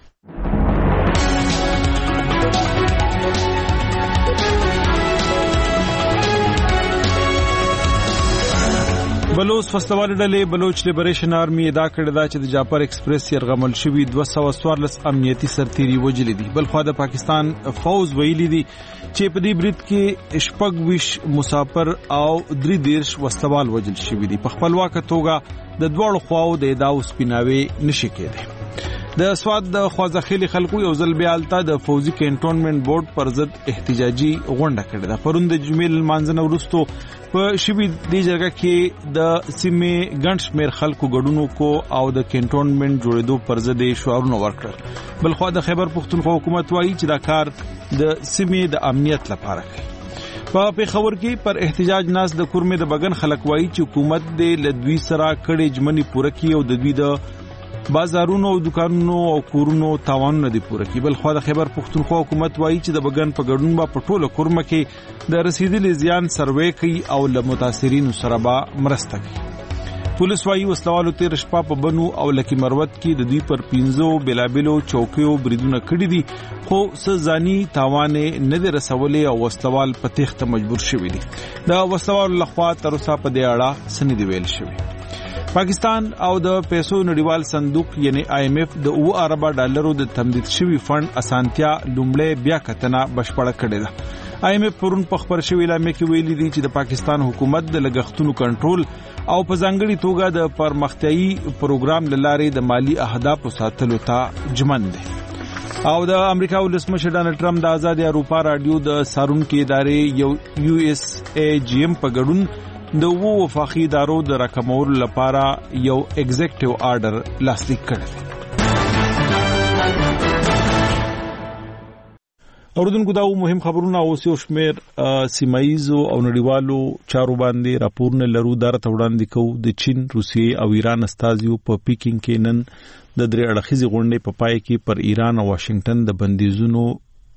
بلوچ فستوال ډلې بلوچ لیبریشن آرمي ادعا کړې ده چې د جعفر ایکسپریس يرغمل شوی دوه سوه څوارلس امنیتي سرتیري وجلې دي. بل خو د پاکستان فوز ویلي دي چې په دې برید کې شپږ ویش مسافر او درې دیرش وسوال وجل شوی دي. په خپلواکه توګه د دوړو خواو د ادعاو سپیناوي نشي کېدی. د سواد د خوازخیلی خلکو یو ځل بیا الته د فوزي کینټونمنت بورډ پر ضد احتجاجي غونډه کړې ده. پرون د جمیل مانځنه وروسته په شوی دی جرګه کې د سیمې ګڼ شمېر خلکو ګډون وکړو او د کینټونمنت جوړېدو پر ضد شعارونه ورکړل. بل خو د خیبر پښتونخوا حکومت وایي چې دا کار د سیمې د امنیت لپاره کوي. په پیښور کې پر احتجاج ناس د کورمې د بغن خلک وایي چې حکومت د لدوی سره کړي جمنی پوره کی او د دوی د بازارونو او دکانونو او کورونو تاوانونه دي پوره کی. بل خو د خیبر پښتونخوا حکومت وایي چې د بغن په ګډون با پټوله کورمه کې د رسیدلي زیان سروې کوي او له متاثرینو سره به مرسته کوي. پولیس وایي وسلوالو تیر شپه په بنو او لکی مروت کې د دوی پر پینځو بلابلو چوکیو بریدونه کړی دي خو سزانی تاوان نه دی رسولې او وسلوال په تخته مجبور شوی دي. د وسلوالو لخوا تر اوسه په دې اړه سند دی ویل شوی. پاکستان او د پیسو نړیوال صندوق یعنی آی ایم ایف د اوه اربه ډالرو د تمدید شوی فند اسانتیا لومړی بیا کتنه بشپړه کړې ده. آی ایم ایف پرون په خبر شوی اعلامیه کې ویلي دي چې د پاکستان حکومت د لګښتونو کنټرول او په ځانګړي توګه د پرمختیايي پروګرام لارې د مالی اهدافو ساتلو ته ژمن دي. او د امریکا ولسمشر ډانلډ ټرمپ د آزاد اروپا رادیو د سارونکو ادارې یو یو اس ای جی ایم په ګډون د وو وفاقي ادارو د راکمولو لپاره یو ایگزیکټیو آرډر لاسلیک کړی. اوردونکو دا مهم خبرونه او سیو شمیر سیمایزو او نړیوالو چارو باندې راپورونه لرو دار ته وړاندې کوو. د چین، روسیې او ایران استازیو په پیکینګ کې نن د درې اړخیزې غونډې په پای کې پر ایران او واشنگټن د بندیزونو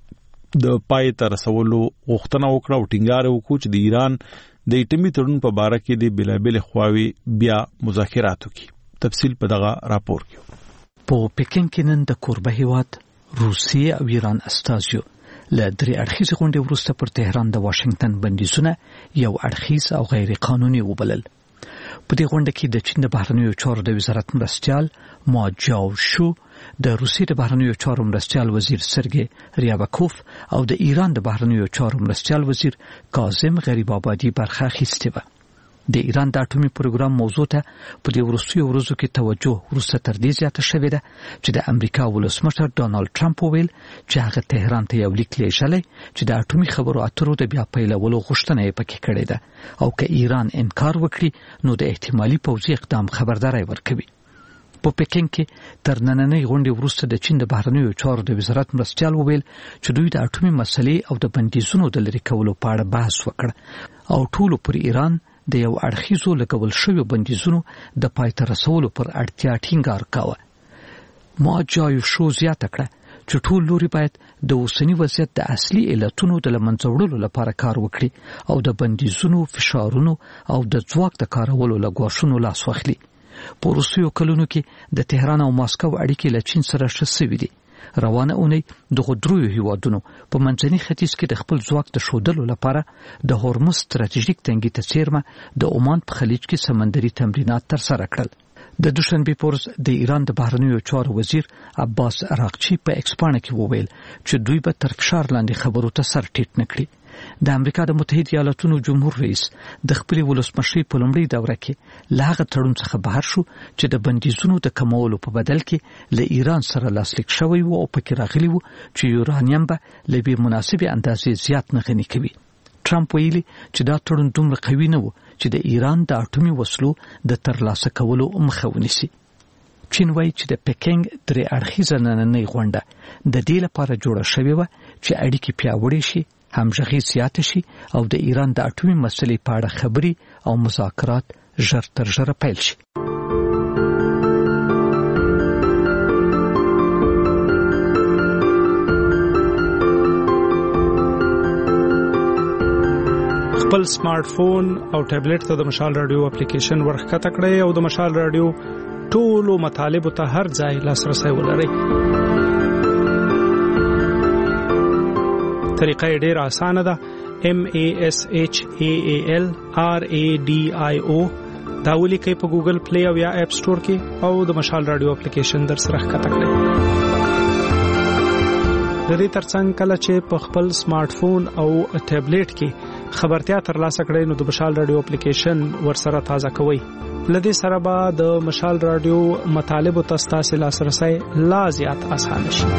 د پای ته رسولو غوښتنه وکړه او ټینګار وکړ چې د ایران د ایټمی تړون په باره کې د بلابل خواوي بیا مذاکرات وکړي. تفصیل په دغه راپور کې. په پیکینګ کې نن د کوربه هیواد روسیې او ایران استازیو له درې اړخیزې غونډې وروسته پر تهران د واشنگټن بندیزونه یو اړخیز او غیر قانوني وبلل. په دې غونډه کې د چین د بهرنیو چارو د وزارت مرستیال ما جاو شو، د روسیې د بهرنیو چارو مرستیال وزیر سرګی ریابکوف او د ایران د بهرنیو چارو مرستیال وزیر کاظم غریب آبادی برخه اخیستې وه. د ایران د اټومي پروګرام موضوع ته په دې وروستیو ورځو کې توجه وروسته تر دې زیاته شوې ده چې د امریکا ولسمشر ډانلډ ټرمپ وویل چې هغه تهران ته یو لیک لیږلی چې د اټومي خبرو اترو د بیا پیلولو غوښتنه یې پکې کړې ده او که ایران انکار وکړي نو د احتمالي پوځي اقدام خبرداری ورکوي. په پیکینګ کې تر نننۍ غونډې وروسته د چین د بهرنیو چارو د وزارت مرستیال وویل چې دوی د اټومي مسلې او د بندیزونو د لرې کولو په اړه بحث وکړ او ټولو پر ایران د یو اړخیزو لګول شویو بندیزونو د پای ته رسولو پر اړتیا ټینګار کاوه. ما جایو شو زیاته کړه چې ټول لوري باید د اوسنی وضعیت د اصلي علتونو د لمنځه وړلو لپاره کار وکړي او د بندیزونو، فشارونو او د ځواک د کارولو له ګواښونو لاس واخلي. په وروستیو کلونو کې د تهران او ماسکو اړیکې له چین سره ښه سوي دي. روانه اونۍ دغو دریو هیوادونو په منځني ختیځ کې د خپل ځواک د ښودلو لپاره د هورمز ستراتیژیک تنګي ته څیرمه د عمان په خلیج کې سمندري تمرینات ترسره کړل. د دوشنبه پورز د ایران د بهرنیو چارو وزیر عباس عراقچی په ایکسپانه کې وویل چې دوی به تر فشار لاندې خبرو ته سر ټیټ نه کړي. د امریکا د متحده ایالاتونو جمهور رئیس د خپل ولسمشي په لومړي دوره کې له هغه تړون څخه بهر شو چې د بندیزونو د کمولو په بدل کې له ایران سره لاسلیک شوی و او پکې راغلی و چې یورانیم به له بې مناسبې اندازې زیات نه غني کوي. ټرمپ ویلي چې دا تړون دومره قوي نه و چې د ایران د اټومي وسلو د ترلاسه کولو مخه ونیسي. چین وایي چې د پیکینګ درې اړخیزه نننۍ غونډه د دې لپاره جوړه شوې وه چې اړیکې پیاوړې شي، همغږي زیاته شي او د ایران د اټومي مسلې په اړه خبري او مذاکرات ژر تر ژره پیل شي. خپل سمارټ فون او ټابلیټ ته د مشال رادیو اپلیکیشن ورخکته کړئ او د مشال رادیو ټولو مطالبه ته هر ځای لاسرسي ولرئ. طریقه ډیره اسانه ده. M A S H A A L R A D I O دا ولیکئ په ګوګل پلی او یا اپ سٹور کې او د مشال رادیو اپلیکیشن در سره ښکته کړئ. د دې ترڅنګ کله چې په خپل سمارټ فون او ټابلیټ کې خبرتیا ترلاسه کړئ نو د مشال رادیو اپلیکیشن ورسره تازه کوئ. لدې سره به د مشال رادیو مطالب او تاسو لاسرسي لا زیات آسان شي.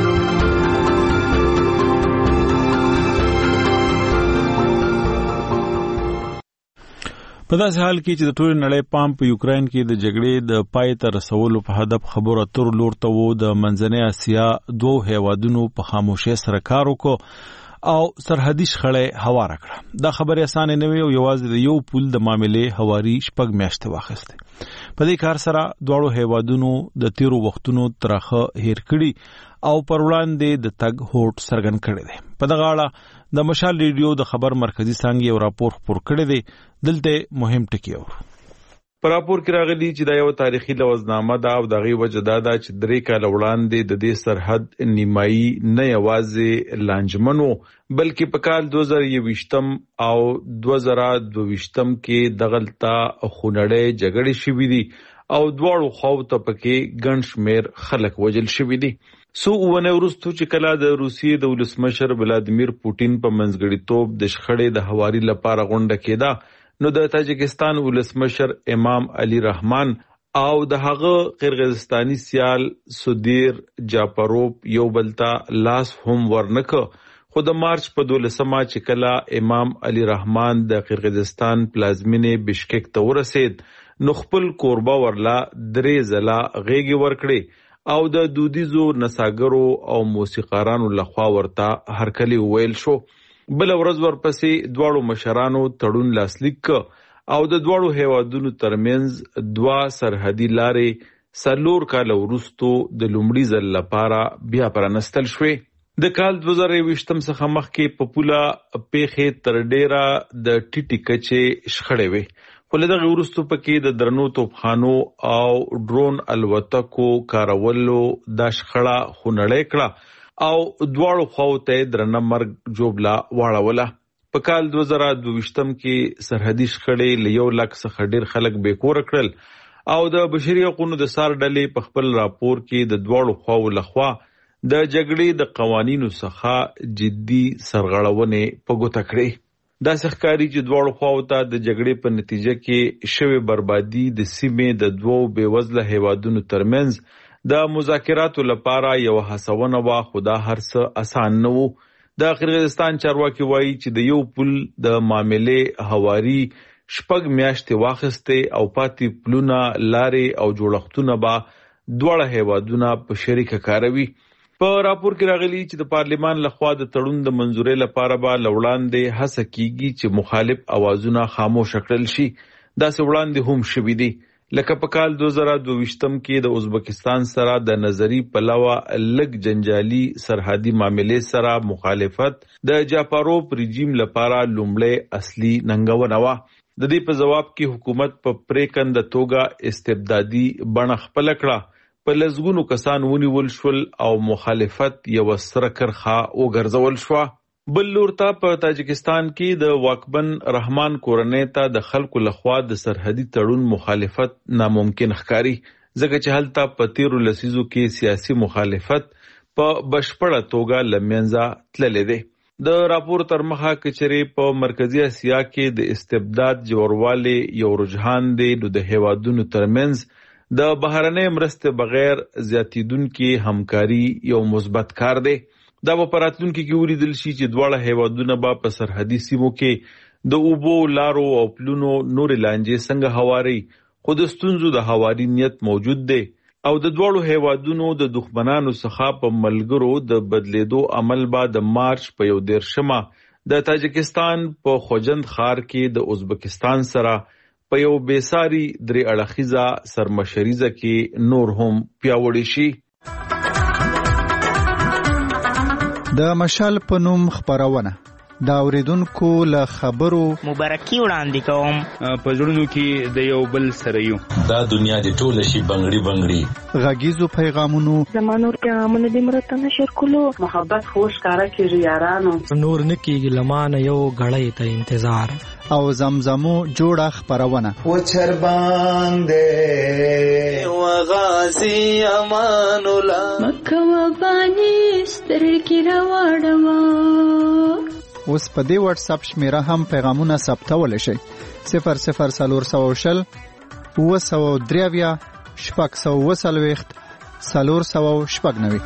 په داسې حال کې چې د ټول نړۍ پام په یوکرين کې د جګړې د پای ته رسولو په هدف خبرو اترو لور ته وو، د منځنۍ اسیا دوه هیوادونو په خاموشۍ سره کار وکړ او سرحدي شخړې هواره کړه. دا خبره اسانه نه وي او یوازې د یو پول د معاملې هواري شپږ میاشتې واخیسته. په دې کار سره دواړو هیوادونو د تیرو وختونو ترخه هیر کړي او پر وړاندې د تګ هوټ سرګن کړي دي. په دغه اړه د مشال ریډیو د خبر مرکزی څنګه یو راپور خپور کړی دی. دلته مهم ټکی اورو. په راپور کې راغلي چې دا یو تاریخي لوزنامه ده او دغه وجه دا ده چې درې کال وړاندې د دې سرحد نیمایي نه یوازې لانجمنو بلکې په کال دوه زره یوویشتم او دوه زره دوه ویشتم کې دغلطه خونړې جګړې شوې دي او دواړو خواو ته پکې ګڼ شمېر خلک وژل شوي دي. سو ونه ورستو چې کله د روسیې د ولسمشر ولادیمیر پوتین په منځګړیتوب د شخړې د هواري لپاره غونډه کېده نو د تاجکستان ولسمشر امام علي رحمان او د هغه قرغیزستاني سیال سودیر جاپروف یو بلتا لاس هم ورنک. خو د مارچ په دولسمه چې کله امام علي رحمان د قرغیزستان پلازمینه بشکک ته ورسید نو خپل کوربه ورلا درې ځله غېږې ورکړې او د دودیزو نڅاګرو او موسیقارانو لخوا ورته هرکلی ویل شو. بل ورځ ورپسې دواړو مشرانو تړون لاسلیک او د دواړو هیوادونو ترمنځ دوا سرحدي لارې سلور کال وروسته د لومړي ځل لپاره بیا پرانستل شوې. د کال دوه زره یوویشتم څخه مخکې په پوله پیښې تر ډیره د ټیټي کچې شخړې وې، خو له دغه وروسته پکې د درنو توپخانو او ډرون الوتکو کارولو دا شخړه خونړۍ کړه او دواړو خواو ته درنه مرګ جوړلا واړوله. په کال دوه زره دوه ویشتم کې سرحدي شخړې له یو لک څخه ډیر خلک بیکور کړل او د بشري حقوقو د سار ډلې په خپل راپور کې د دواړو خواو لخوا د جګړې د قوانینو څخه جدي سرغړونې په ګوته کړې. دا ښکاري چې دواړو خواو ته د جګړې په نتیجه کې شوې بربادي د سیمې د دوو بېوزله هیوادونو ترمنځ د مذاکراتو لپاره یو هڅونه وا، خو دا هر څه اسان نه وو. د قرغیزستان چارواکي وایي چې د یو پل د معاملې هواري شپږ میاشتې واخیستې او پاتې پلونه لارې او جوړښتونه به دواړه هیوادونه په شریکه کاروي. په راپور کې راغلي چې د پارلیمان لخوا د تړون د منځورۍ لپاره به لوړاندې هڅه کیږي چې مخالف اوازونه خاموش کړل شي. داسې وړاندې هم شوي دي لکه په کال دوه زره دوه ویشتم کې د ازبکستان سره د نظری پلوه لګ جنجالي سرحدي معاملې سره مخالفت د جاپاروف رژیم لپاره لومړی اصلي ننګونه وه. د دې په جواب کې حکومت په پریکنده توګه استبدادي بڼه خپل کړه. په لزګونو کسان ونیول شول او مخالفت یو سره کرخه وګرځول شو. بل لور ته په تاجکستان کې د واکمن رحمان کورنۍ ته د خلکو لخوا د سرحدي تړون مخالفت ناممکن ښکاري ځکه چې هلته په تیرو لسیزو کې سیاسي مخالفت په بشپړه توګه له منځه تللی دی. د راپور تر مخه کچري په مرکزی اسیا کې د استبداد جوړوالي یو رجحان دی نو د هیوادونو ترمنځ د بهرنۍ مرستې بغیر زیاتیدونکو همکاري یو مثبت کار دی. دا په راتلونکي کې ولیدل شي چې دواړه هیوادونه به په سرحدي سیمو کې د اوبو لارو او پلونو نورې لانجې څنګه هواري، خو د ستونزو د هواري نیت موجود دی او د دواړو هیوادونو د دښمنانو څخه په ملګرو د بدلیدو عمل به د مارچ په یو دیرشمه د تاجکستان په خوجند ښار کې د ازبکستان سره په یو بیساري درې اړخیزه سرمشریزه کې نور هم پیاوړی شي. د مشال په نوم خبرونه دا اوریدونکو له خبرو مبارکي وړاندې کوم. په زړونو کې د یو بل سره یو. دا دنیا د ټول شي بنگړي بنگړي. غږیزو پیغامونو زمانور پیغامونه د مرته نشر کولو. محبت خوش کارا کیږي یارانو. نور نکیږي لمانه یو غړې ته انتظار. او زمزمو جوړه خبرونه. و چر باندې و غازی امان الله. مکه و بانی سترګې راوړم. اوس په دې واتس اپ شمیره هم پیغامونه ثبتول شي. صفر صفر سلور سو شل و سو دریویا شپږ سو وسلويخت سلور سو شپږ نوي.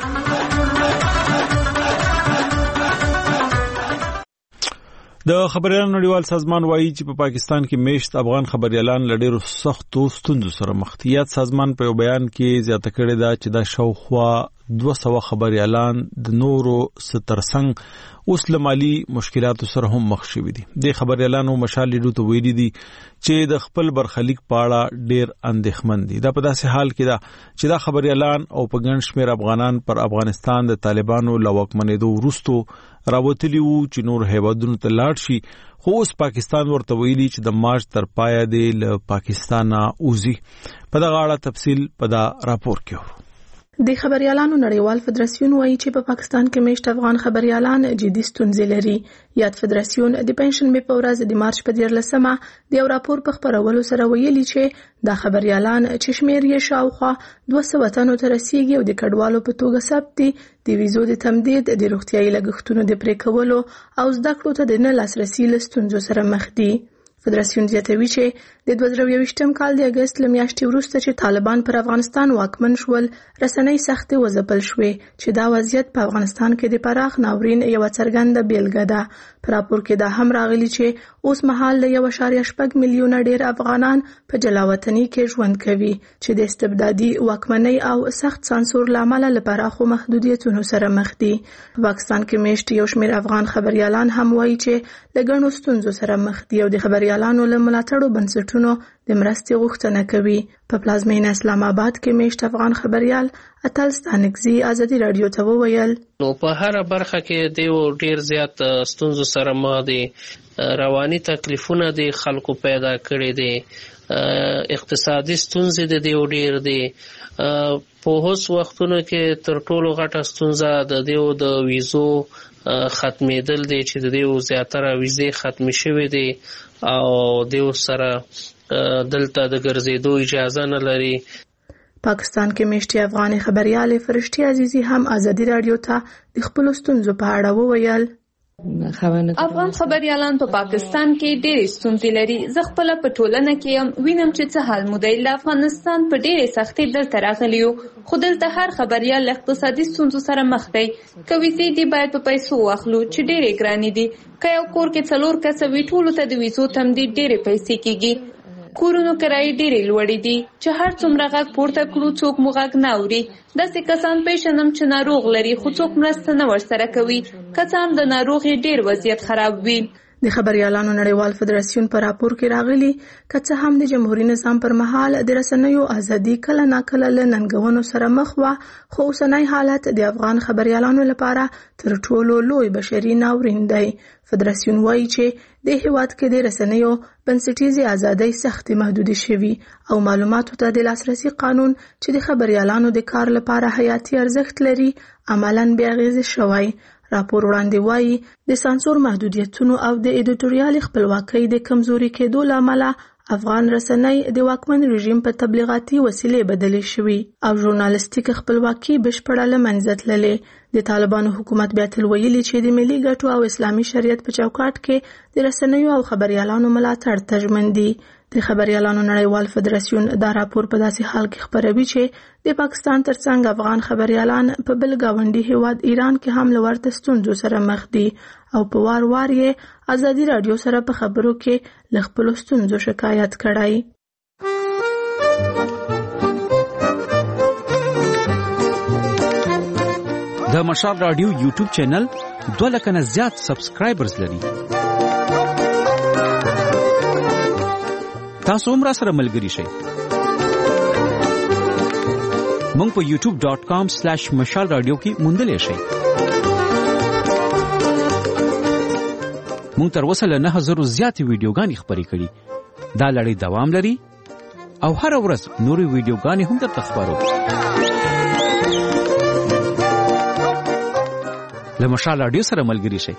د خبريالانو نړیوال سازمان وایي چې په پاکستان کې میشت افغان خبريالان لډېرو سختو ستونزو سره مخ دي. یاد سازمان په یو بیان کې زیاته کړې ده چې دا شاوخوا دوه سوه خبريالان د نورو سترڅنګ اوس له مالي مشکلاتو سره هم مخ شوي دي. د خبريالانو مشال لیدو ته ویلي دي چې د خپل برخلیک په اړه ډېر اندېښمن دي. دا په داسې حال کې ده چې دا خبريالان او په ګڼ شمېر افغانان پر افغانستان د طالبانو له واکمنېدو وروسته راوتلي وو چې نور هیوادونو ته لاړ شي، خو اوس پاکستان ورته ویلي چې د مارچ تر پایه دی له پاکستانه وځي. په دغه اړه تفصیل په دا راپور کې وو. د خبريالانو نړیوال فدراسیون وایي چې په پاکستان کې میشت افغان خبريالان جدي ستونزې لري. یاد فدراسیون د پنځشنبه په ورځ د مارچ په دیارلسمه د یو راپور په خبرولو سره ویلي چې دا خبريالان چې شمېر یې شاوخوا دوه سوه تنو ته رسیږي او د کډوالو په توګه ثبت دي، د ویزو د تمدید، د روغتیايي لګښتونو د پرې کولو او زده کړو ته د نه لاسرسي له ستونزو سره مخ دي. فدراسیون زیاتوي چې د دوه زره یوویشتم کال د اګست له میاشتې وروسته چې طالبان پر افغانستان واکمن شول، رسنۍ سختې وځپل شوې چې دا وضعیت په افغانستان کې د پراخ ناورین یوه څرګنده بیلګه ده. په راپور کې دا هم راغلي چې اوس مهال د یو اعشاریه شپږ میلیونه ډېر افغانان په جلاوطنۍ کې ژوند کوي چې د استبدادي واکمنۍ او سخت سانسور له امله له پراخو محدودیتونو سره مخ دي. په پاکستان کې میشت یو شمېر افغان خبريالان هم وایي چې له ګڼو ستونزو سره مخ دي او د خبريالانو له ملاتړو بنسټونو د مرستې غوښتنه کوي. په پلازمینه اسلام آباد کې میشت افغان خبريال اتل ستانکزي ازادي رادیو ته وویل نو په هر برخه کې دیو ډیر زیات ستونزو سره مخ دي. رواني تکلیفونه د خلکو پیدا کړي دي، اقتصادي ستونزې د دیو ډیر دي. په هوس وختونو کې تر ټولو غټه ستونزه د دیو د ویزو ختمېدل دي چې د دیو زیاتره ویزې ختمې شوې دي او دیو سره دلته د ګرځېدو اجازه نه لري. پاکستان کې میشتي افغاني خبريالې فرشتي عزیزي هم ازادي رادیو ته د خپل ستونزو په اړه وویل افغان خبريالان په پاکستان کې ډېرې ستونزې لري. زه خپل په ټولنه کې یم وینم چې څه حال مودې له افغانستان په ډېرې سختۍ دلته راغلی یو، خو دلته هر خبريال له اقتصادي ستونزو سره مخ دی. که ویزې دي باید په پیسو واخلو چې ډېرې ګرانې دي. که یو کور کې څلور کسه وي ټولو ته د ویزو تمدید ډېرې پیسې کېږي. کورونو کرایې ډېرې لوړې دي چې هر څومره غږ پورته کړو څوک مو غږ نه اوري. داسې کسان پیژنم چې ناروغ لري خو څوک مرسته نه ورسره کوي، که څه هم د ناروغۍ ډېر وضعیت خراب وي. د خبريالانو نړیوال فدراسیون په راپور کې راغلي که څه هم د جمهوریت نظام پر مهال د رسنیو ازادي کله ناکله له ننګونو سره مخ وه، خو اوسنی حالت د افغان خبريالانو لپاره تر ټولو لوی بشري ناورین دی. فدراسیون وایي چې د هیواد کې د رسنیو بنسټیزې ازادۍ سختې محدودې شوي او معلوماتو ته د لاسرسي قانون چې د خبريالانو د کار لپاره حیاتي ارزښت لري عملاً بې اغېزې شوی. راپور وړاندې وایي د سانسور محدودیتونو او د ایډیټوریال خپلواکۍ د کمزوري کېدو له امله افغان رسنۍ د واکمن رژیم په تبلیغاتي وسیلې بدلې شوي او ژورنالیستیک خپلواکي بشپړه له منځه تللې. د طالبانو حکومت بیا تل ویلي چې د ملي ګټو او اسلامي شریعت په چوکاټ کې د رسنیو او خبريالانو ملاتړ تضمین دي. د خبريالانو نړیوال فدراسیون دا راپور په داسې حال کې خبروي چې د پاکستان ترڅنګ افغان خبريالان په بل گاونډي هیواد ایران کې هم لورته ستونزو سره مخ دي او په وار وار یې ازادي رادیو سره په خبرو کې ل خپل ستونزو شکایت کړای. د مشال رادیو یوټیوب چینل دوه لک نه زیات سبسکرایبرز لري. تاسو هم را سره ملګری شئ. مونږ په یوټیوب ډاٹ کام سلیش مشال رادیو کې موندلې شئ. موږ تر اوسه له نه زره زیاتې ویډیوګانې خپرې کړي. دا لړۍ دوام لري او هر ورځ نورې ویډیوګانې هم درته خپرو. له مشال رادیو سره ملګري شئ.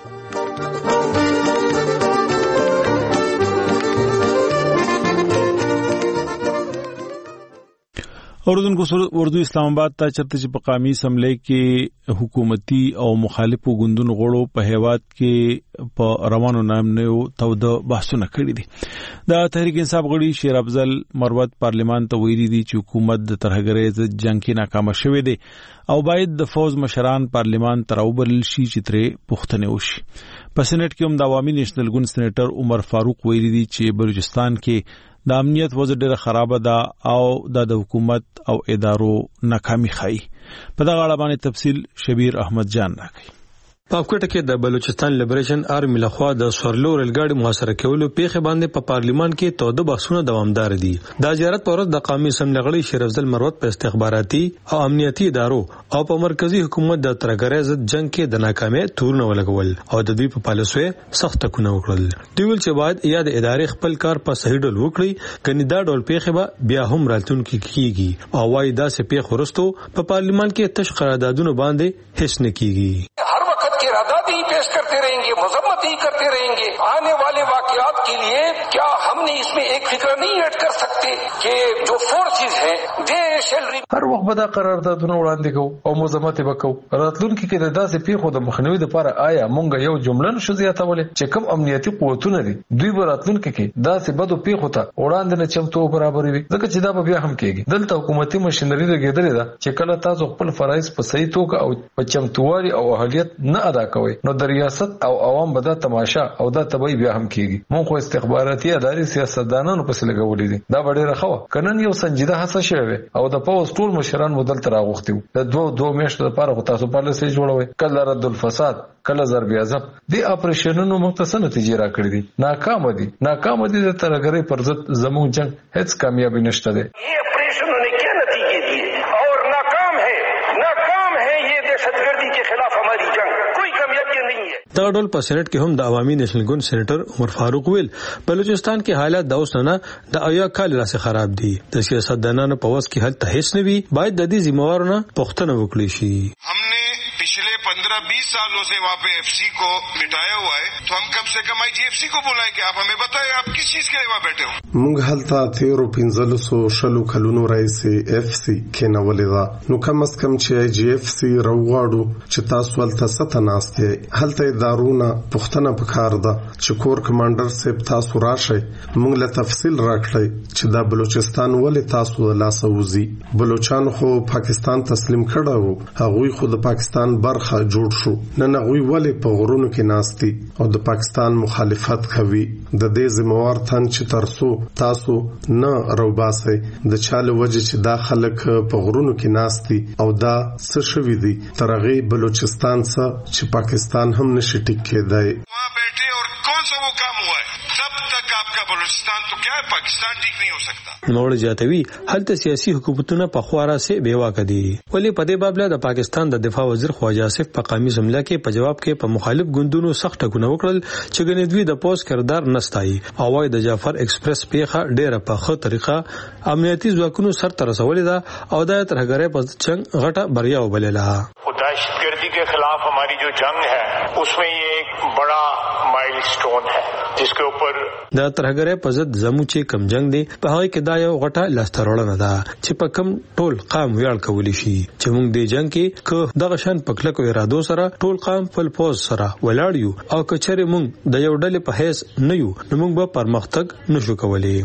اردوونکو اردو اسلام آباد ته چرته چې په قومي اسمبلی کې حکومتي او مخالفو ګوندونو غړو په هیواد کې په روانو نامنو توده بحثونه کړي دي. د تحریک انصاف غړي شیر افضل مروت پارلیمان ته ویلي دي چې حکومت د ترهګرۍ جنگ کې ناکام شوه دي او باید د فوز مشران پارلیمان ته راوبلل شي چې ترې پوښتنه وشي. په سېنات کې هم د عوامي نېشنل ګوند سېنیټر عمر فاروق ویلي دي چې بلوچستان کې د امنیت وضع ډېره خرابه ده او د حکومت او ادارو ناکامي ښيي. په دغه اړه باندې تفصیل شبیر احمد جان راکړي. په کوټه کې د بلوچستان لیبریشن آرمي لخوا د سورلو ریلګاډي محاصره کولو پیښه باندې په پارلیمان کې توده بحثونه دوامدار دي. د زیارت پر ورځ د قومي اسمبلی غړي شیر افضل مروت په استخباراتي او امنیتي ادارو او په مرکزی حکومت د ترهګرۍ ضد جنگ کې د ناکامۍ تورونه ولګول او د دوی په پالیسۍ سخت ټکونه وکړل. دوی ول چې باید یا د ادارې خپل کار په صحیح ډول وکړي کني دا ډول پیښه به بیا هم راتلونکي کیږي او وايي دا سه پیښه ورستو په پارلیمان کې تش قراردادونه باندې هیڅ نه کیږي. इरादात ही पेश करते रहेंगे, मजम्मत ही करते रहेंगे. आने वाले वाकयात के लिए क्या हमने इसमें एक फिक्र नहीं ऐड कर सकते कि जो फोर्सेस हैं दे शैल हर वक्त बदा قراردادونه وړاندې کوو او مزمت وکړو. راتلونکي کې د داسې پیښو د مخنیوي لپاره آیا مونږ یو جمله نشو زیاتولې چې کوم امنیتي قوتونه دي دوی به راتلونکي کې داسې بدو پیښو ته وړاندې نه چمتو برابروي ځکه چې دا به بیا هم کېږي. دلته حکومتي ماشينري لګېدلې ده چې کله تاسو خپل فرایض په صحیح توګه او په چمتووالي او اهلیت نه ادا کوي نو د ریاست او عوام به دا تماشا او دا تبعی بیا هم کیږي. مونږ خو استخباراتي ادارې سیاستدانانو پسې لګولې دي. دا ډېره ښه کنن یو سنجیده هڅه شوه او د پوز ټول مشران مدل تر اغوختي د دوه دوه میاشتو لپاره تاسو پالیسي جوړوي کله رد الفساد کله ضرب اعظم دي اپریشنونو مختصر نتیجې را کړې دي. ناکام دي ناکام دي د ترهګرۍ پر ضد زموږ جنگ هیڅ کامیابی نشته ده. یہ اپریشنوں نے کیا نتیجے دیے اور ناکام ہے ناکام ہے یہ دہشتگردی کے خلاف ہماری جنگ کوئی کامیابی نہیں ہے. دا ډول په سېنات کې هم د عوامي نېشنل ګوند سېنیټر عمر فاروق ویل بلوچستان کې حالات د اوس نه د اویا کال راځي خراب دي. د سیاستدانانو په وس کې حل ته هیڅ نه وي. باید د دې ذمہوارانو پوښتنه وکړي شي. हमने पिछले पंद्रह बीस सालों से वहाँ पे एफसी को बिठाया हुआ है तो हम कम से कम आईजीएफसी को बुलाएं कि आप हमें बताएं आप किस चीज के लिए वहाँ बैठे हो. موږ هلته تیرو پنځلسو شلو کلونو راځي اف سی کې نه ولیدا نو کم از کم چې آی جی اف سی راوړو چې تاسو ولته ستناسته هلته دارونه پښتنه پکار ده چې کور کمانډر صاحب تاسو راشي موږ له تفصیل راکړی چې دا بلوچستان ولې تاسو لا سوزي. بلوچستان خو پاکستان تسلیم کړو هغه خو د پاکستان برخه جوړ شو نن هغه ولې په غرونو کې ناشتي او د پاکستان مخالفت کوي. د دې ذمہوار تن چې ترسو تاسو نه روباسي د چاله وجه چې دا خلک په غرونو کې ناشتي او دا څه شوي دي ترغه بلوچستان څخه چې پاکستان هم نشي ټیک کېدای. وहाँ बैठे और कौन सा वो काम हुआ है तब तक आपका बलूचिस्तान तो क्या है पाकिस्तान ठीक नहीं हो सकता. نوړ جاتوي هلته سیاسي حکومتونه په خواره سي بیواکه دي. ولی په دې باب له د پاکستان د دفاع وزیر خواجه آصف په قومي اسمبلی کې په جواب کې په مخالف ګوندونو سخت ټکونه وکړل چې ګنې دوی د پوس کردار نستای او وايي د جعفر ایکسپریس پیښه ډېره په ښه طریقه امنیتي ځواکونو سر ته رسولې ده او د ترهګرۍ په جنگ غټه بریا وبلله. दहशतगर्दी के खिलाफ हमारी जो जंग है उसमें ये एक बड़ा माइलस्टोन है जिसके ऊपर د ترهګرۍ په ضد زموږ چې کم جنگ دی په هغه کې دا یو غټه لاسترولنه ده چې په کم ټول قام ویاړ کولی شي چې موږ د جنگ کې که دغه شان پکلکو ارادو سره ټول قام خپل پوز سره ولاړ یو او کچره موږ د یو ډلې په هیڅ نه یو نو موږ به پرمختګ نشو کولای.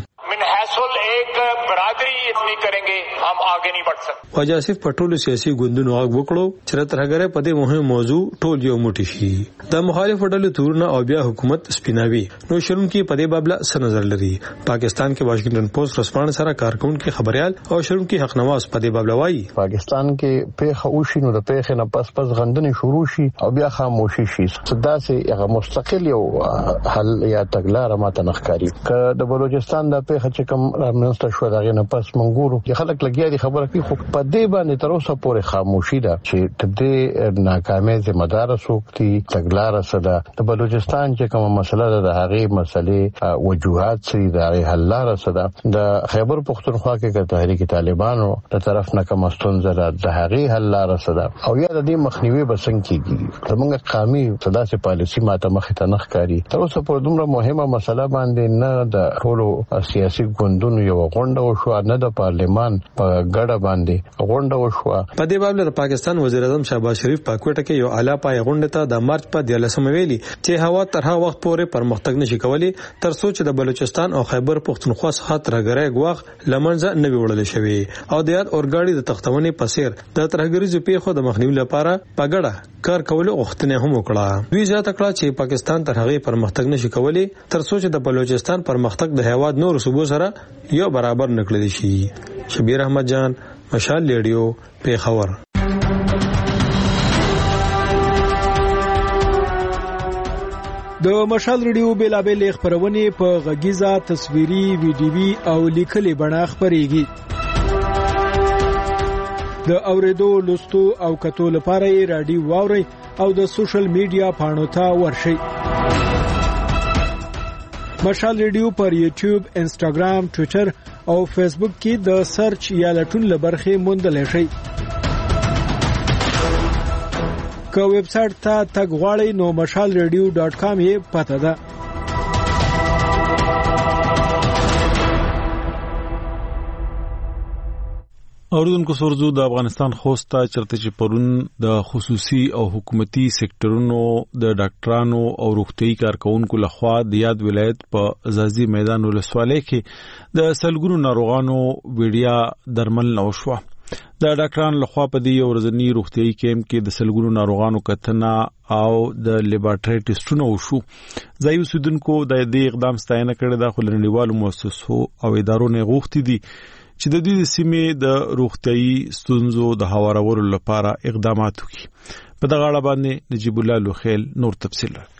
خواجه آصف په ټولو سیاسي ګوندونو غږ وکړو چې ترهګرۍ په دې مهمه موضوع ټول یو موټی شي. د مخالف ډلو تورونه او بیا حکومت سپیناوي نو شرونکي په دې باب څه نظر لري. پاکستان کې واشنگټن پوسټ رسپانس سره کارکونکو خبريال او شرونکي حق نواز په دې باب وایي پاکستان کې پیښه وشي نو د پیښې نه پس پس غندنې شروع شي او بیا خاموشي شي. صدا سي هغه مستقل یو حل یا تګلار ماته نخکاری ک د بلوچستان د پیښه چې کوم رامنځته شو دغه نه پس منګورو چې خلک لګي زیاتې خبره کوي، خو په دې باندې تر اوسه پورې خاموشي ده چې د دې ناکامۍ ذمہ دار څوک دي، تګلاره څه ده. د بلوچستان چې کومه مسله ده د هغې مسلې وجوهات څه دي، د هغې حل لاره څه ده. د خیبر پښتونخوا کې که تحریک طالبانو د طرف نه کومه ستونزه ده د هغې حل لاره څه ده، او یا د دې مخنیوي به څنګه کېږي. زموږ قومي څه داسې پالیسي ماته مخې ته نه ښکاري. تر اوسه پورې دومره مهمه مسله باندې نه د ټولو سیاسي ګوندونو یوه غونډه وشوه، نه د پارلمان په ګډه باندې غونډه وشوه. په دې باب د پاکستان وزیر اعظم شهباز شریف په کوټه کې یو اعلی پای غونډه ته د مارچ په دیارلسمه ویلي چې هوا تر هغه وخت پورې پرمختګ نشي کولی تر څو چې د بلوچستان او خیبر پښتونخوا څخه ترهګرۍ ګواښ لمنځه نه وي وړل شوی او د یاد اورګاډي د تختونې په څیر د ترهګریزو پیښو د مخنیوي لپاره په ګډه کار کولو غوښتنه هم وکړه. دوی زیاته کړه چې پاکستان تر هغه پرمختګ نشي کولی تر څو چې د بلوچستان پرمختګ د هیواد نور صوبو سره یو برابر نکړل شي. شبیر احمد جان، مشال ریډیو، پیښور. د مشال ریډیو بیلابل خبرونه په غږیزه، تصویري، ویډیوي او لیکلي بڼه خبريږي. د اوریدو، لوستو او کتو لپاره یې رادیو واوري او د سوشل میډیا پاڼو ته ورشئ. مشال ریډیو پر یوټیوب، انسټاګرام، ټوئیټر او فیسبوک کې د سرچ یا لټون لبرخه موندل شي. که ویب سټ ته تګ غواړئ نو مشال ریډیو ډاټ کام یې پته ده. اوردونکو سورزو د افغانستان خوستا چرته چې پرون د خصوصي او حکومتي سېکټرونو د ډاکټرانو او روغتيایي کارکونکو لخوا د یاد ولایت په ازازي میدان ولسوالۍ کې د سلګونو ناروغانو ویډیا درمل نو شو. د ډاکټرانو لخوا په دې ورځنی روغتيایي کیمپ کې د سلګونو ناروغانو کتنه او د لیبارټري ټیسټونو وشو. ځایي اوسیدونکو د دې اقدام ستاینه کړې ده، خو لنډیوالو مؤسسو او ادارو نه غوښتي دي چې د دې سیمې د روغتيایي ستونزو د هوارولو لپاره اقدامات وکړي. په دغه اړه باندې نجیب الله لوخیل نور تفصیل لري.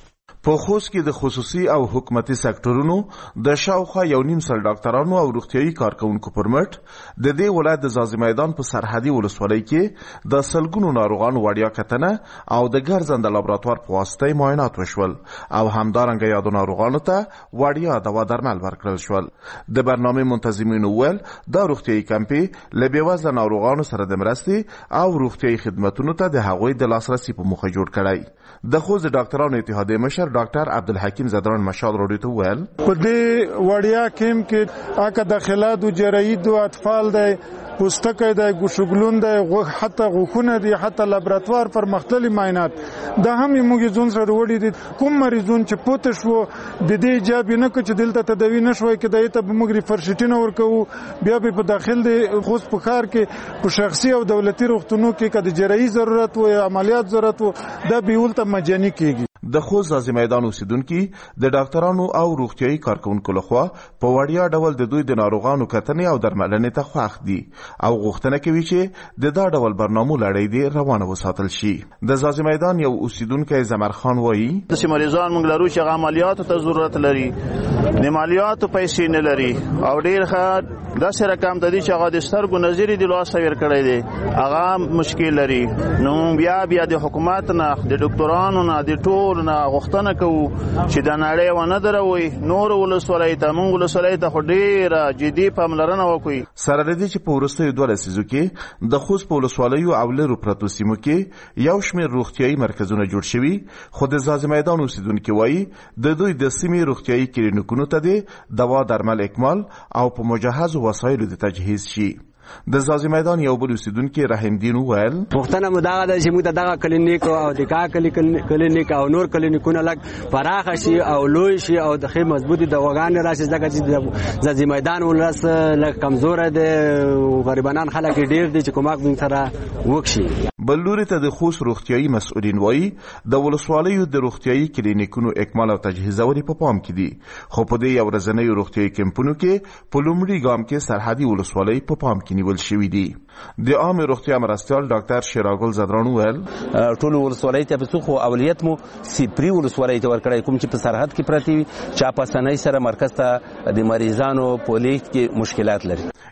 په خوست کې د خصوصي او حکومتي سکتورونو د شاوخوا یو نیم سل ډاکټرانو او روغتيایي کارکونکو پر مټ د دې ولایت د ځاځي میدان په سرحدي ولسوالۍ کې د سلګونو ناروغانو وړیا کتنه او د ګرځنده لابراتوار په واسطه معاینات وشول او همدارنګه یادو ناروغانو ته وړیا دوا درمل ورکړل شول. د برنامه منتظمینو ول د روغتيایي کمپې لبیوازله ناروغانو سره د مرستې او روغتيایي خدماتو ته د هغوی د لاسرسي په موخه جوړ کړی. د خوست ډاکټرانو اتحادیې مشر ډاکټر عبدالحکیم زدران مشال روډي ته ویل په دې وړیا کیمپ کې اګه داخلات او جراحت او اطفال د پوستکی د ګوشګلون د غوښ حتی غوښونه دي، حتی لابراتوار پر مختلف معاینات د هم موږ ځون سره وړي دي. کوم مریضون چې پوت شو د دې جواب نه کړ چې دلته تداوی نشوي کې دایته به موږ ریفرشټینه ورکو بیا به په داخل د خوست په کار کې په شخصي او دولتي روغتونو کې کده جراحي ضرورت او عملیات ضرورت و د بیولته مجاني کیږي. د خوست ځاځي میدان اوسیدونکو د ډاکټرانو او روغتيایي کارکونکو لخوا په وړیا ډول د دوی د ناروغانو کتنې او درملنې ته خوښ دي او غوښتنه کوي چې د دا ډول برنامو لړۍ دی روانه وساتل شي. د ځاځي میدان یو اوسیدونکو زمر خان وایي د سیمریزان موږ لرو چې عملیاتو ته ضرورت لري، د عملیاتو پیسې نه لري او ډیر ښه داسې رقم د دې چې هغه د سترګو نظر دی لوس ور کړی دی هغه مشکل لري. نو بیا بیا د حکومت نه د ډاکټرانو نه د ټول نه غوښتنه کوو چې د نړۍ ونه دروي نور ولسوالۍ ته موږ ولسوالۍ ته ډیره جدي پاملرنه وکړي. سره لري چې په ورستیو دوه لسیزو کې د خوست په ولسوالیو او لرو پرتو سیمو کې یو شمېر روغتيایي مرکزونه جوړ شوي، خو د ځاځي میدان اوسیدونکو وایي د دوی د سیمې روغتيایي کلینیکونو ته د دوا درمل اکمال او په مجهز وسایلو د تجهیز شي. د ځاځي میدان یو بل اوسیدونکو رحیم دین وویل پښتنه مداغه د چې موږ دغه کلینیک او د کا کلینیک او نور کلینیکونه لګ پراخ شي او لوی شي او د خې مضبوطی دواګان راشي ځکه چې د ځاځي میدان ولرس لږ کمزور دي او غریبانان خلک ډیر دي چې کومک موږ سره وکشي. بلوري ته د خوست روغتيایي مسؤلین وایي د ولسوالیو د روغتيایي کلینیکونو اکمال او تجهیزوري په پام کې دي، خو په دې یو ورځنی روغتيایي کمپونو کې په لومړي ګام کې سرحدي ولسوالۍ په پام کې نیول شوی دي. د عام روغتیا مرستيال ډاکټر شیراګل زدران ویل ټول ولسوالۍ ته په خو اولیت مو سپری ولسوالۍ ته ورکړای کوم چې په سرحد کې پرتی چا په سنۍ سره مرکز ته د مریضانو په لیک کې مشکلات لري.